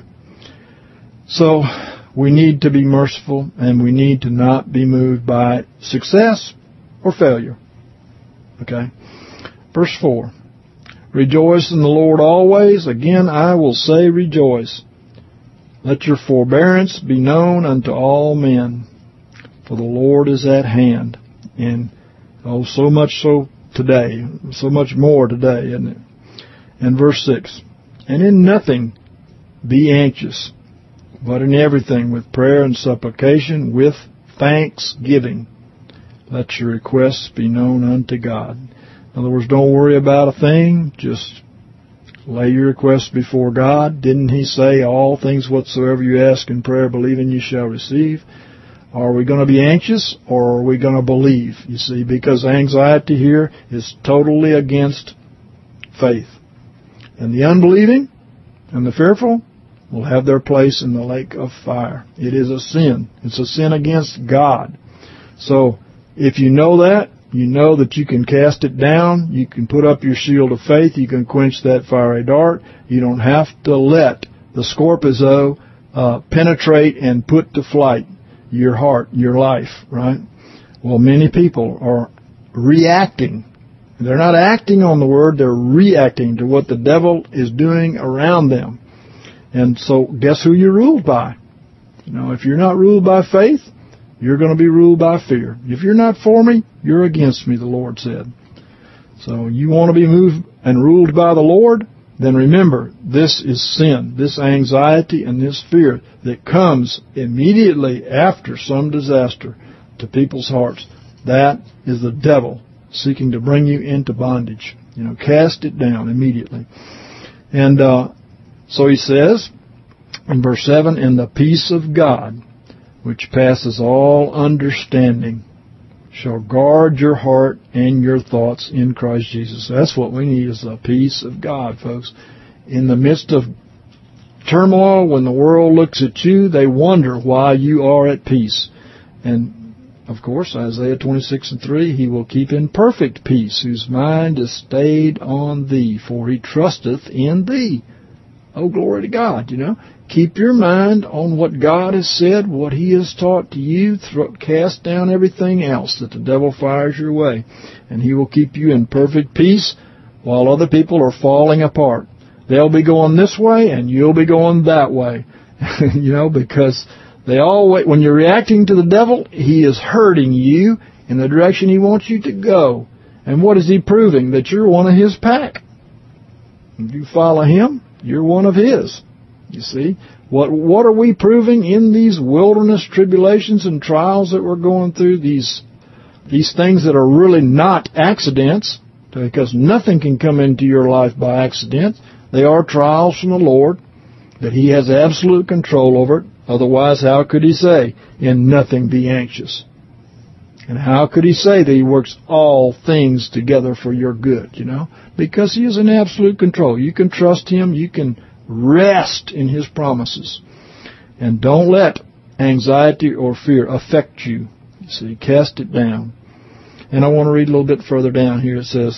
So we need to be merciful, and we need to not be moved by success or failure. Okay? Verse four. Rejoice in the Lord always. Again, I will say rejoice. Let your forbearance be known unto all men, for the Lord is at hand. And, oh, so much so today, so much more today, isn't it? And verse six. And in nothing be anxious, but in everything with prayer and supplication with thanksgiving. Let your requests be known unto God. In other words, don't worry about a thing. Just lay your requests before God. Didn't He say, all things whatsoever you ask in prayer, believing you shall receive? Are we going to be anxious, or are we going to believe? You see, because anxiety here is totally against faith. And the unbelieving and the fearful will have their place in the lake of fire. It is a sin. It's a sin against God. So, if you know that, you know that you can cast it down. You can put up your shield of faith. You can quench that fiery dart. You don't have to let the scorpizo uh, penetrate and put to flight your heart, your life, right? Well, many people are reacting. They're not acting on the Word. They're reacting to what the devil is doing around them. And so guess who you're ruled by? You know, if you're not ruled by faith, You're going to be ruled by fear. If you're not for me, you're against me, the Lord said. So you want to be moved and ruled by the Lord? Then remember, this is sin, this anxiety and this fear that comes immediately after some disaster to people's hearts. That is the devil seeking to bring you into bondage. You know, cast it down immediately. And uh, so he says in verse seven, and the peace of God, which passes all understanding, shall guard your heart and your thoughts in Christ Jesus. That's what we need, is the peace of God, folks. In the midst of turmoil, when the world looks at you, they wonder why you are at peace. And, of course, Isaiah twenty-six and three, he will keep in perfect peace, whose mind is stayed on thee, for he trusteth in thee. Oh, glory to God, you know. Keep your mind on what God has said, what he has taught to you. Throw, cast down everything else that the devil fires your way. And he will keep you in perfect peace while other people are falling apart. They'll be going this way and you'll be going that way. You know, because they always, when you're reacting to the devil, he is hurting you in the direction he wants you to go. And what is he proving? That you're one of his pack. If you follow him, you're one of his. You see, what what are we proving in these wilderness tribulations and trials that we're going through? These these things that are really not accidents, because nothing can come into your life by accident. They are trials from the Lord, that he has absolute control over it. Otherwise, how could he say, in nothing be anxious? And how could he say that he works all things together for your good, you know? Because he is in absolute control. You can trust him. You can rest in his promises. And don't let anxiety or fear affect you. You see, cast it down. And I want to read a little bit further down here. It says,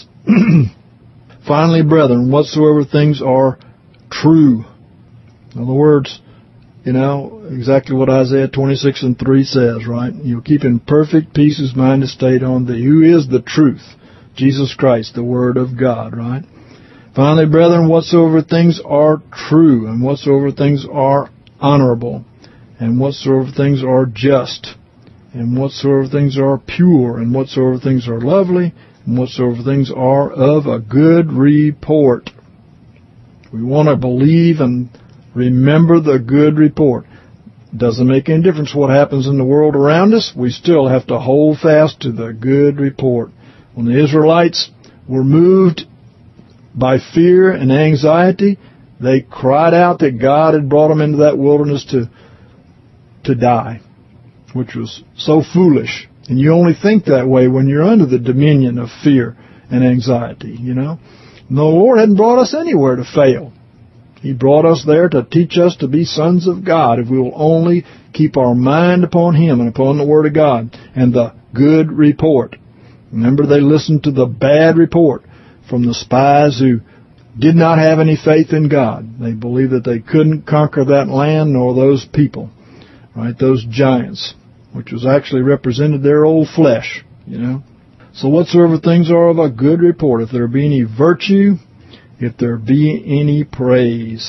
finally, brethren, whatsoever things are true. In other words, you know, exactly what Isaiah twenty-six and three says, right? You'll keep in perfect peace whose mind is stayed on thee. Who is the truth? Jesus Christ, the Word of God, right? Finally, brethren, whatsoever things are true, and whatsoever things are honorable, and whatsoever things are just, and whatsoever things are pure, and whatsoever things are lovely, and whatsoever things are of a good report. We want to believe and remember the good report. Doesn't make any difference what happens in the world around us. We still have to hold fast to the good report. When the Israelites were moved by fear and anxiety, they cried out that God had brought them into that wilderness to to die, which was so foolish. And you only think that way when you're under the dominion of fear and anxiety, you know. And the Lord hadn't brought us anywhere to fail. He brought us there to teach us to be sons of God if we will only keep our mind upon him and upon the Word of God and the good report. Remember, they listened to the bad report from the spies who did not have any faith in God. They believed that they couldn't conquer that land nor those people, right? Those giants, which was actually represented their old flesh, you know. So whatsoever things are of a good report, if there be any virtue, if there be any praise,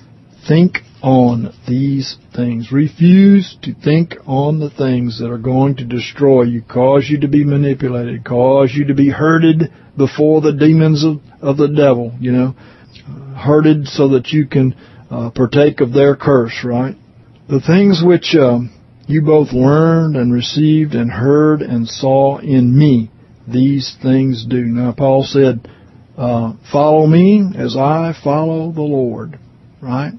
think on these things. Refuse to think on the things that are going to destroy you, cause you to be manipulated, cause you to be herded before the demons of, of the devil, you know, uh, herded so that you can uh, partake of their curse, right? The things which um, you both learned and received and heard and saw in me, these things do. Now, Paul said, uh, follow me as I follow the Lord, right?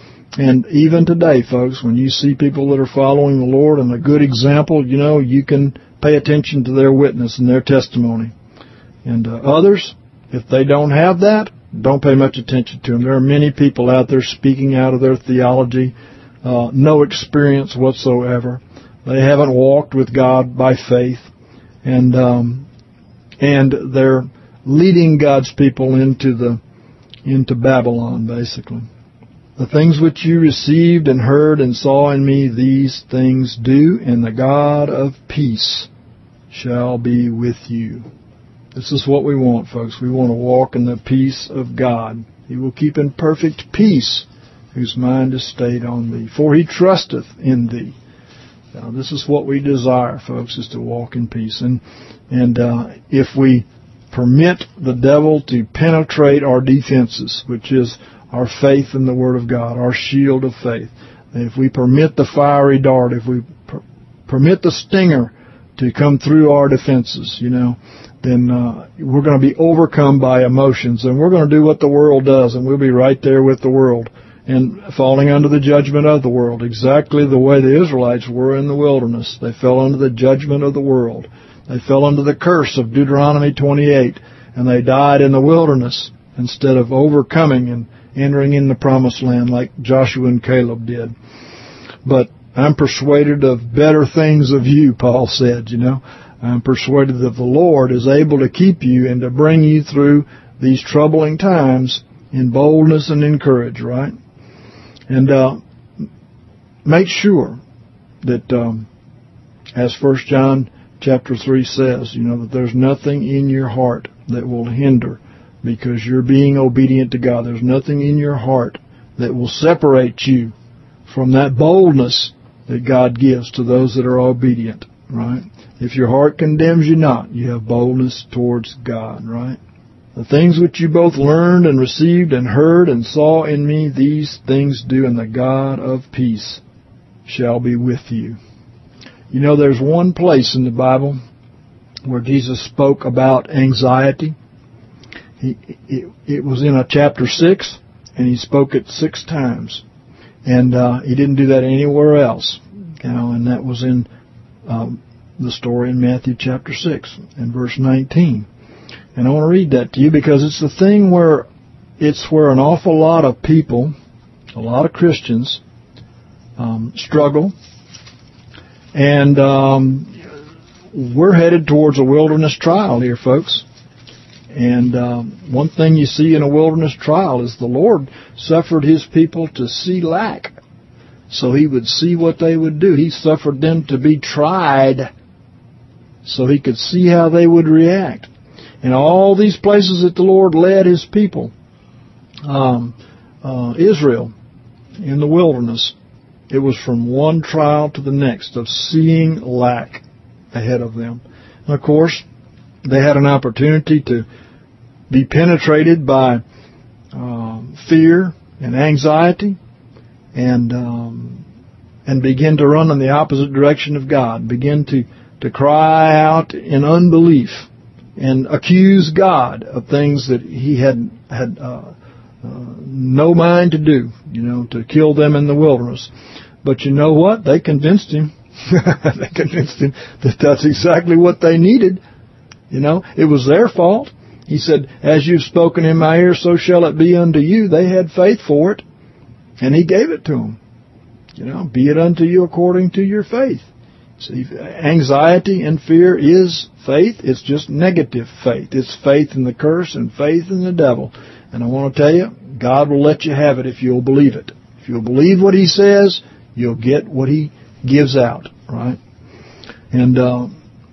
And even today, folks, when you see people that are following the Lord and a good example, you know, you can pay attention to their witness and their testimony. And uh, others, if they don't have that, don't pay much attention to them. There are many people out there speaking out of their theology, uh, no experience whatsoever. They haven't walked with God by faith, and um, and they're leading God's people into the into Babylon, basically. The things which you received and heard and saw in me, these things do, and the God of peace shall be with you. This is what we want, folks. We want to walk in the peace of God. He will keep in perfect peace whose mind is stayed on thee, for he trusteth in thee. Uh, this is what we desire, folks, is to walk in peace. And and uh, if we permit the devil to penetrate our defenses, which is our faith in the Word of God, our shield of faith, if we permit the fiery dart, if we per- permit the stinger to come through our defenses, you know, then uh, we're going to be overcome by emotions, and we're going to do what the world does, and we'll be right there with the world and falling under the judgment of the world, exactly the way the Israelites were in the wilderness. They fell under the judgment of the world. They fell under the curse of Deuteronomy twenty-eight, and they died in the wilderness instead of overcoming and entering in the promised land like Joshua and Caleb did. But I'm persuaded of better things of you, Paul said, you know. I'm persuaded that the Lord is able to keep you and to bring you through these troubling times in boldness and in courage, right? And uh, make sure that, um, as First John chapter three says, you know, that there's nothing in your heart that will hinder because you're being obedient to God. There's nothing in your heart that will separate you from that boldness that God gives to those that are obedient, right? If your heart condemns you not, you have boldness towards God, right? The things which you both learned and received and heard and saw in me, these things do, and the God of peace shall be with you. You know, there's one place in the Bible where Jesus spoke about anxiety. He, it, it was in a chapter six, and he spoke it six times. And uh, he didn't do that anywhere else. You know, and that was in um, the story in Matthew chapter six and verse nineteen. And I want to read that to you because it's the thing where it's where an awful lot of people, a lot of Christians, um, struggle. And um, we're headed towards a wilderness trial here, folks. And um, one thing you see in a wilderness trial is the Lord suffered His people to see lack, so He would see what they would do. He suffered them to be tried so He could see how they would react. And all these places that the Lord led His people, um, uh, Israel, in the wilderness, it was from one trial to the next of seeing lack ahead of them. And of course, they had an opportunity to be penetrated by um, fear and anxiety, and um, and begin to run in the opposite direction of God, begin to, to cry out in unbelief and accuse God of things that He had had uh, uh, no mind to do, you know, to kill them in the wilderness. But you know what? They convinced Him. They convinced Him that that's exactly what they needed. You know, it was their fault. He said, as you've spoken in my ear, so shall it be unto you. They had faith for it, and He gave it to them. You know, be it unto you according to your faith. See, anxiety and fear is faith. It's just negative faith. It's faith in the curse and faith in the devil. And I want to tell you, God will let you have it if you'll believe it. If you'll believe what He says, you'll get what He gives out, right? And, uh,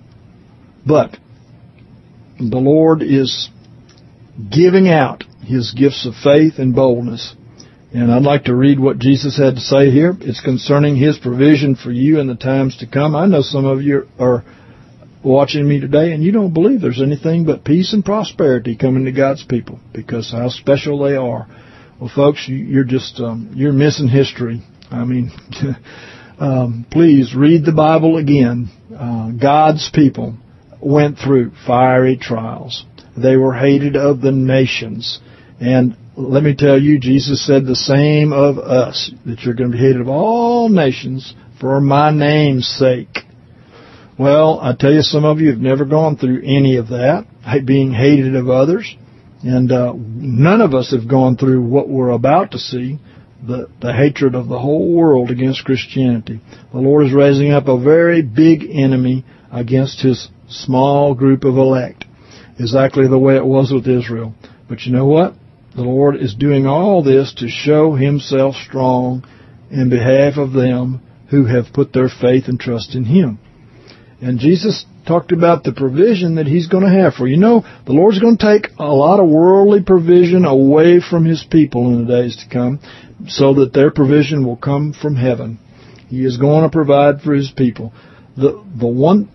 but the Lord is giving out His gifts of faith and boldness. And I'd like to read what Jesus had to say here. It's concerning His provision for you in the times to come. I know some of you are watching me today and you don't believe there's anything but peace and prosperity coming to God's people because how special they are. Well, folks, you're just, um, you're missing history. I mean, um, please read the Bible again. Uh, God's people went through fiery trials. They were hated of the nations. And let me tell you, Jesus said the same of us, that you're going to be hated of all nations for my name's sake. Well, I tell you, some of you have never gone through any of that, being hated of others. And uh, none of us have gone through what we're about to see, the, the hatred of the whole world against Christianity. The Lord is raising up a very big enemy against His small group of elect, exactly the way it was with Israel. But you know what? The Lord is doing all this to show Himself strong in behalf of them who have put their faith and trust in Him. And Jesus talked about the provision that He's going to have for you. You know, the Lord's going to take a lot of worldly provision away from His people in the days to come so that their provision will come from heaven. He is going to provide for His people. The the one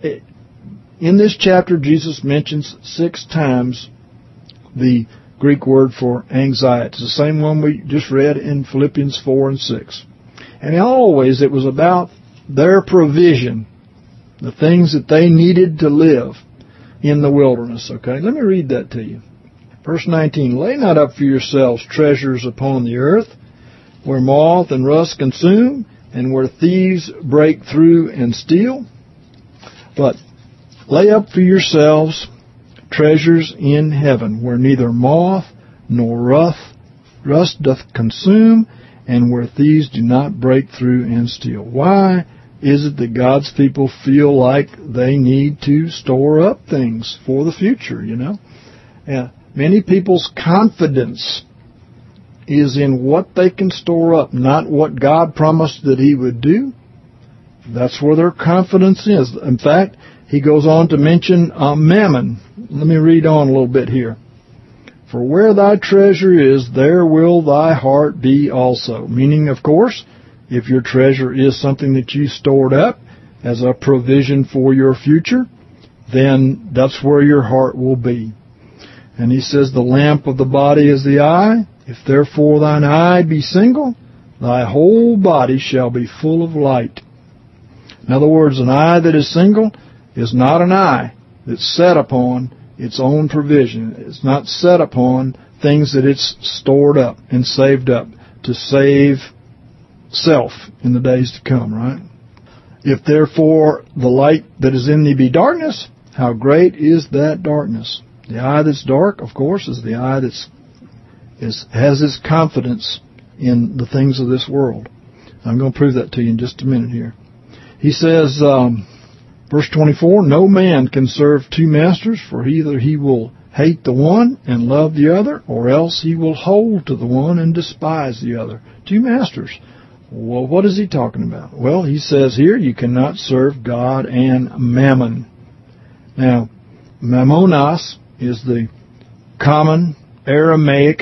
in this chapter, Jesus mentions six times the Greek word for anxiety. It's the same one we just read in Philippians four and six. And always it was about their provision, the things that they needed to live in the wilderness. Okay, let me read that to you. Verse nineteen, lay not up for yourselves treasures upon the earth, where moth and rust consume, and where thieves break through and steal. But lay up for yourselves treasures in heaven, where neither moth nor rust, rust doth consume, and where thieves do not break through and steal. Why is it that God's people feel like they need to store up things for the future, you know? Yeah. Many people's confidence is in what they can store up, not what God promised that He would do. That's where their confidence is. In fact, He goes on to mention uh, mammon. Let me read on a little bit here. For where thy treasure is, there will thy heart be also. Meaning, of course, if your treasure is something that you stored up as a provision for your future, then that's where your heart will be. And He says, the lamp of the body is the eye. If therefore thine eye be single, thy whole body shall be full of light. In other words, an eye that is single is not an eye that's set upon its own provision. It's not set upon things that it's stored up and saved up to save self in the days to come, right? If therefore the light that is in thee be darkness, how great is that darkness? The eye that's dark, of course, is the eye that's is has its confidence in the things of this world. I'm going to prove that to you in just a minute here. He says, um, verse twenty-four, no man can serve two masters, for either he will hate the one and love the other, or else he will hold to the one and despise the other. Two masters. Well, what is he talking about? Well, he says here, you cannot serve God and mammon. Now, mammonos is the common Aramaic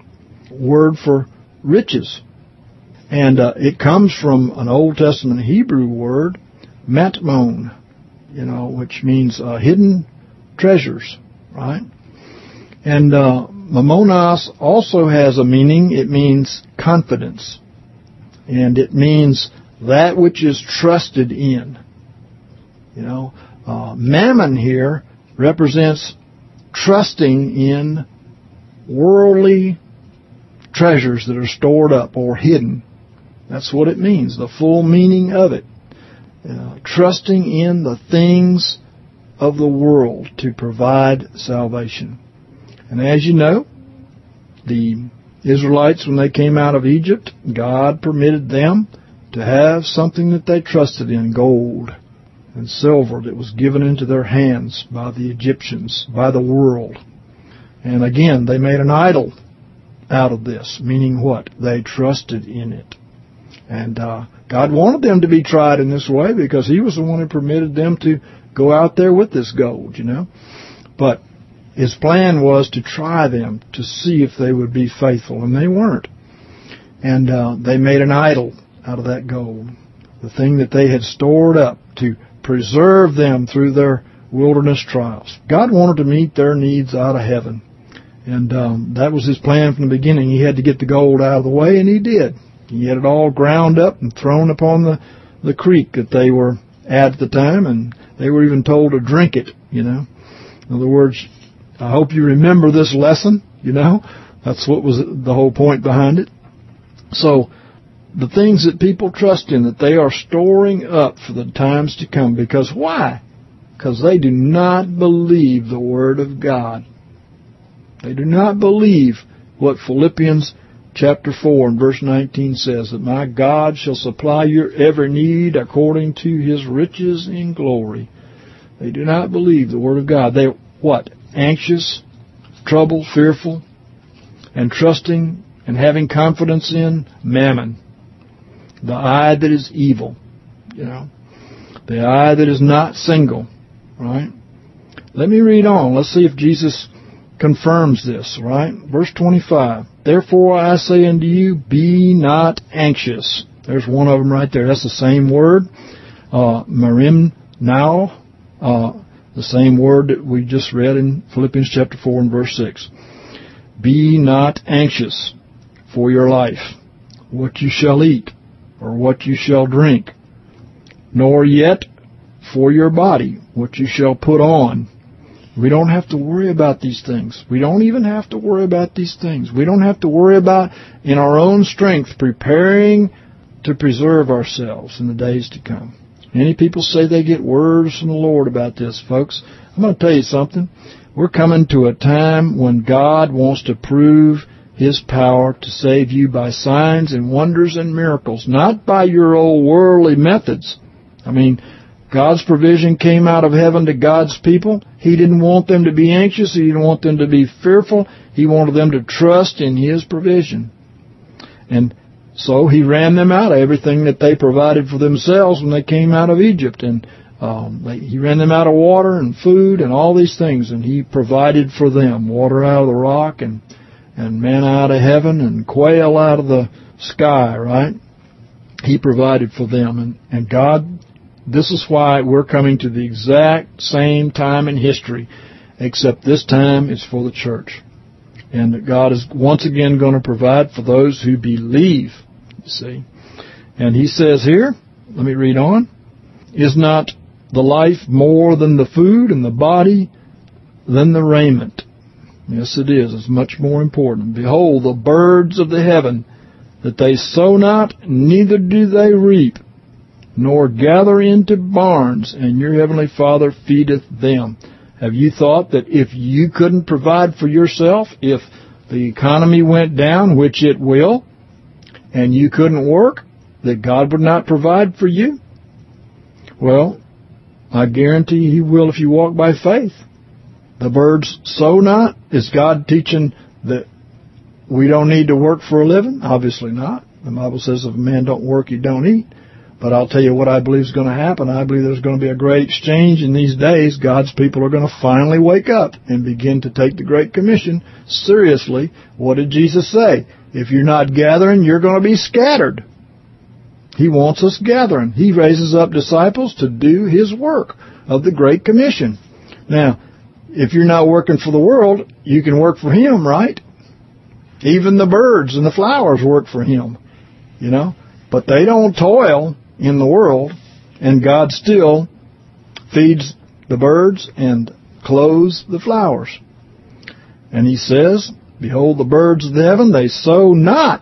word for riches. And uh, it comes from an Old Testament Hebrew word, matmon, you know, which means uh, hidden treasures, right? And uh, mammonos also has a meaning. It means confidence. And it means that which is trusted in. You know, uh, mammon here represents trusting in worldly treasures that are stored up or hidden. That's what it means, the full meaning of it. Uh, trusting in the things of the world to provide salvation. And as you know, the Israelites, when they came out of Egypt, God permitted them to have something that they trusted in, gold and silver that was given into their hands by the Egyptians, by the world. And again, they made an idol out of this, meaning what? They trusted in it. And uh, God wanted them to be tried in this way because He was the one who permitted them to go out there with this gold, you know. But His plan was to try them to see if they would be faithful, and they weren't. And uh, they made an idol out of that gold, the thing that they had stored up to preserve them through their wilderness trials. God wanted to meet their needs out of heaven. And um, that was His plan from the beginning. He had to get the gold out of the way, and He did. He had it all ground up and thrown upon the, the creek that they were at at the time, and they were even told to drink it, you know. In other words, I hope you remember this lesson, you know. That's what was the whole point behind it. So, the things that people trust in, that they are storing up for the times to come. Because why? Because they do not believe the Word of God. They do not believe what Philippians chapter four and verse nineteen says, that my God shall supply your every need according to His riches in glory. They do not believe the Word of God. They what? Anxious, troubled, fearful, and trusting and having confidence in mammon, the eye that is evil, you know, the eye that is not single, right? Let me read on. Let's see if Jesus confirms this, right? Verse twenty-five, therefore I say unto you, be not anxious. There's one of them right there. That's the same word, uh, marim now, uh, the same word that we just read in Philippians chapter four and verse six. Be not anxious for your life, what you shall eat, or what you shall drink, nor yet for your body, what you shall put on. We don't have to worry about these things. We don't even have to worry about these things. We don't have to worry about, in our own strength, preparing to preserve ourselves in the days to come. Many people say they get words from the Lord about this, folks. I'm going to tell you something. We're coming to a time when God wants to prove His power to save you by signs and wonders and miracles, not by your old worldly methods. I mean, God's provision came out of heaven to God's people. He didn't want them to be anxious. He didn't want them to be fearful. He wanted them to trust in His provision. And so He ran them out of everything that they provided for themselves when they came out of Egypt. And um, they, He ran them out of water and food and all these things. And He provided for them water out of the rock and, and manna out of heaven and quail out of the sky, right? He provided for them. And, and God... This is why we're coming to the exact same time in history, except this time it's for the church. And that God is once again going to provide for those who believe, you see. And He says here, let me read on, is not the life more than the food and the body than the raiment? Yes, it is. It's much more important. Behold, the birds of the heaven, that they sow not, neither do they reap, nor gather into barns, and your heavenly Father feedeth them. Have you thought that if you couldn't provide for yourself, if the economy went down, which it will, and you couldn't work, that God would not provide for you? Well, I guarantee He will if you walk by faith. The birds sow not. Is God teaching that we don't need to work for a living? Obviously not. The Bible says if a man don't work, he don't eat. But I'll tell you what I believe is going to happen. I believe there's going to be a great exchange in these days. God's people are going to finally wake up and begin to take the Great Commission seriously. What did Jesus say? If you're not gathering, you're going to be scattered. He wants us gathering. He raises up disciples to do His work of the Great Commission. Now, if you're not working for the world, you can work for Him, right? Even the birds and the flowers work for Him, you know. But they don't toil in the world, and God still feeds the birds and clothes the flowers. And He says, behold, the birds of the heaven, they sow not,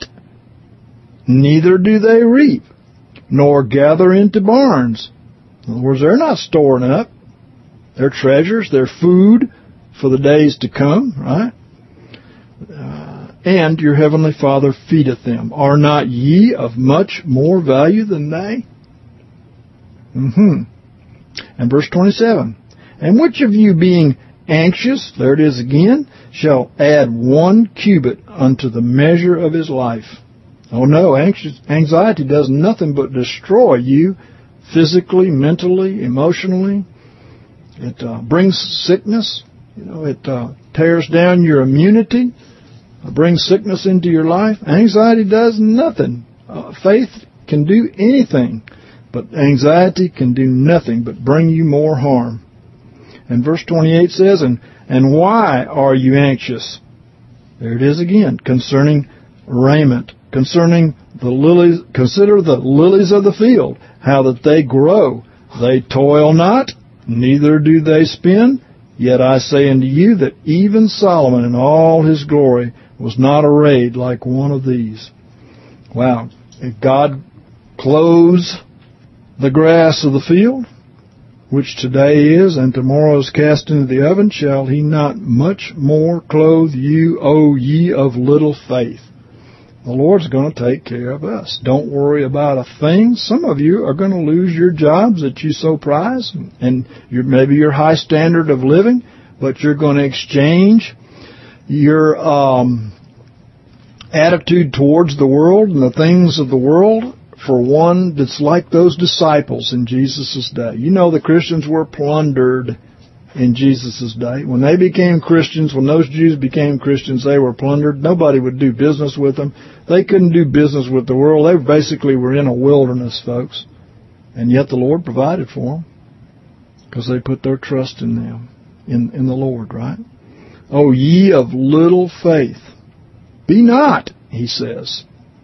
neither do they reap, nor gather into barns. In other words, they're not storing up their treasures, their food for the days to come, right? Uh, and your heavenly Father feedeth them. Are not ye of much more value than they? Mm-hmm. And verse twenty-seven. And which of you being anxious, there it is again, shall add one cubit unto the measure of his life? Oh no, anxious, anxiety does nothing but destroy you physically, mentally, emotionally. It uh, brings sickness. You know, it uh, tears down your immunity. Brings sickness into your life. Anxiety does nothing. Uh, faith can do anything, but anxiety can do nothing but bring you more harm. And verse twenty-eight says, and, and why are you anxious? There it is again, concerning raiment, concerning the lilies, consider the lilies of the field, how that they grow. They toil not, neither do they spin. Yet I say unto you that even Solomon in all his glory was not arrayed like one of these. Wow. If God clothes the grass of the field, which today is and tomorrow is cast into the oven, shall He not much more clothe you, O ye of little faith? The Lord's going to take care of us. Don't worry about a thing. Some of you are going to lose your jobs that you so prize, and your, maybe your high standard of living, but you're going to exchange your um, attitude towards the world and the things of the world for one that's like those disciples in Jesus' day. You know, the Christians were plundered in Jesus' day. When they became Christians, when those Jews became Christians, they were plundered. Nobody would do business with them. They couldn't do business with the world. They basically were in a wilderness, folks. And yet the Lord provided for them because they put their trust in them, in, in the Lord, right? O ye of little faith, be not, he says,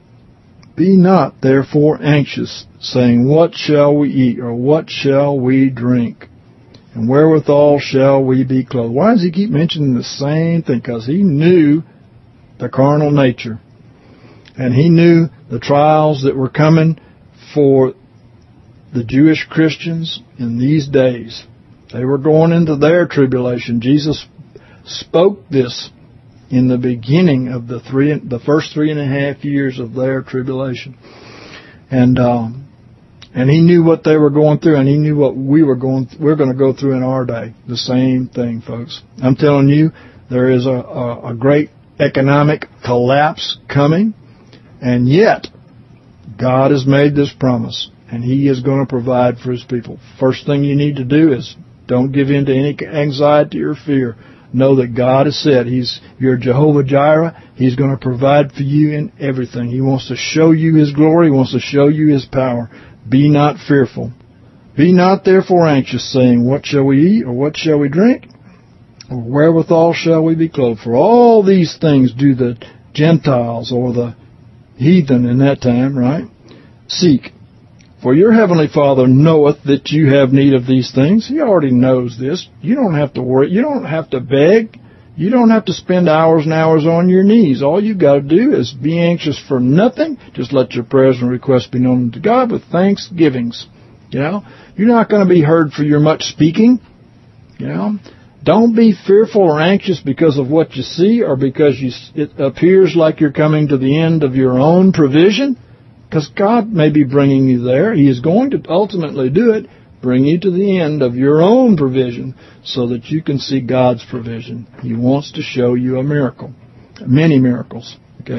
be not therefore anxious, saying, what shall we eat, or what shall we drink? And wherewithal shall we be clothed? Why does he keep mentioning the same thing? Because he knew the carnal nature. And he knew the trials that were coming for the Jewish Christians in these days. They were going into their tribulation. Jesus spoke this in the beginning of the three, the first three and a half years of their tribulation. And um, and he knew what they were going through, and he knew what we were going we're going to go through in our day. The same thing, folks. I'm telling you, there is a, a, a great economic collapse coming, and yet God has made this promise, and he is going to provide for his people. First thing you need to do is don't give in to any anxiety or fear. Know that God has said He's you're Jehovah Jireh. He's going to provide for you in everything. He wants to show you His glory. He wants to show you His power. Be not fearful. Be not therefore anxious, saying, what shall we eat, or what shall we drink? Or wherewithal shall we be clothed? For all these things do the Gentiles, or the heathen in that time, right, seek. For your heavenly Father knoweth that you have need of these things. He already knows this. You don't have to worry. You don't have to beg. You don't have to spend hours and hours on your knees. All you've got to do is be anxious for nothing. Just let your prayers and requests be known to God with thanksgivings. You know, you're not going to be heard for your much speaking. You know, don't be fearful or anxious because of what you see, or because you, it appears like you're coming to the end of your own provision. Because God may be bringing you there. He is going to ultimately do it, bring you to the end of your own provision so that you can see God's provision. He wants to show you a miracle, many miracles, okay?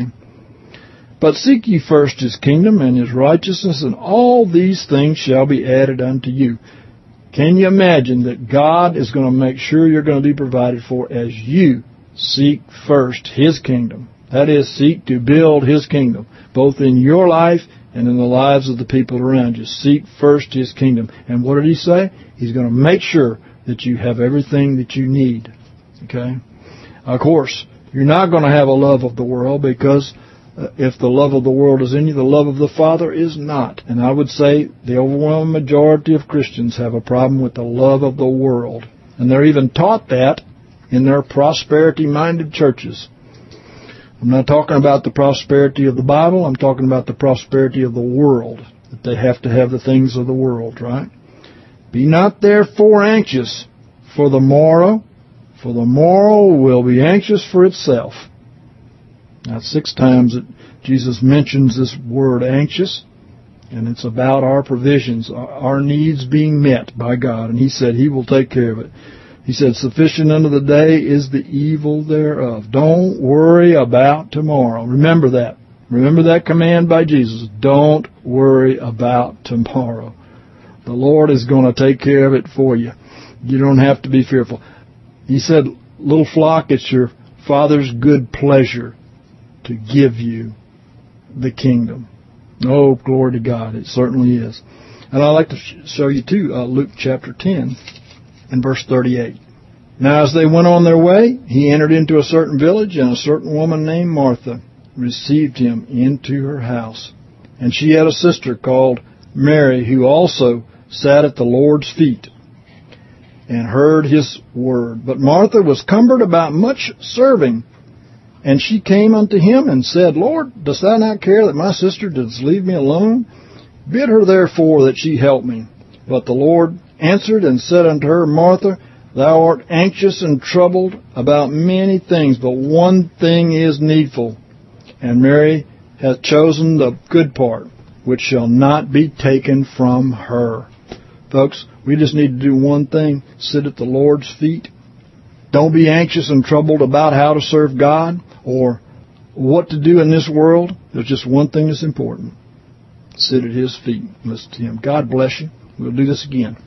But seek ye first His kingdom and His righteousness, and all these things shall be added unto you. Can you imagine that God is going to make sure you're going to be provided for as you seek first His kingdom? That is, seek to build His kingdom, both in your life and in the lives of the people around you. Seek first His kingdom. And what did He say? He's going to make sure that you have everything that you need. Okay? Of course, you're not going to have a love of the world, because uh, if the love of the world is in you, the love of the Father is not. And I would say the overwhelming majority of Christians have a problem with the love of the world. And they're even taught that in their prosperity-minded churches. I'm not talking about the prosperity of the Bible. I'm talking about the prosperity of the world, that they have to have the things of the world, right? Be not therefore anxious for the morrow, for the morrow will be anxious for itself. Now, six times that Jesus mentions this word anxious, and it's about our provisions, our needs being met by God, and He said He will take care of it. He said, sufficient unto the day is the evil thereof. Don't worry about tomorrow. Remember that. Remember that command by Jesus. Don't worry about tomorrow. The Lord is going to take care of it for you. You don't have to be fearful. He said, little flock, it's your Father's good pleasure to give you the kingdom. Oh, glory to God. It certainly is. And I'd like to show you, too, uh, Luke chapter ten. In verse thirty-eight. Now as they went on their way, he entered into a certain village, and a certain woman named Martha received him into her house. And she had a sister called Mary, who also sat at the Lord's feet and heard his word. But Martha was cumbered about much serving. And she came unto him and said, Lord, dost thou not care that my sister does leave me alone? Bid her therefore that she help me. But the Lord answered and said unto her, Martha, thou art anxious and troubled about many things, but one thing is needful. And Mary hath chosen the good part, which shall not be taken from her. Folks, we just need to do one thing: sit at the Lord's feet. Don't be anxious and troubled about how to serve God or what to do in this world. There's just one thing that's important. Sit at His feet. Listen to Him. God bless you. We'll do this again.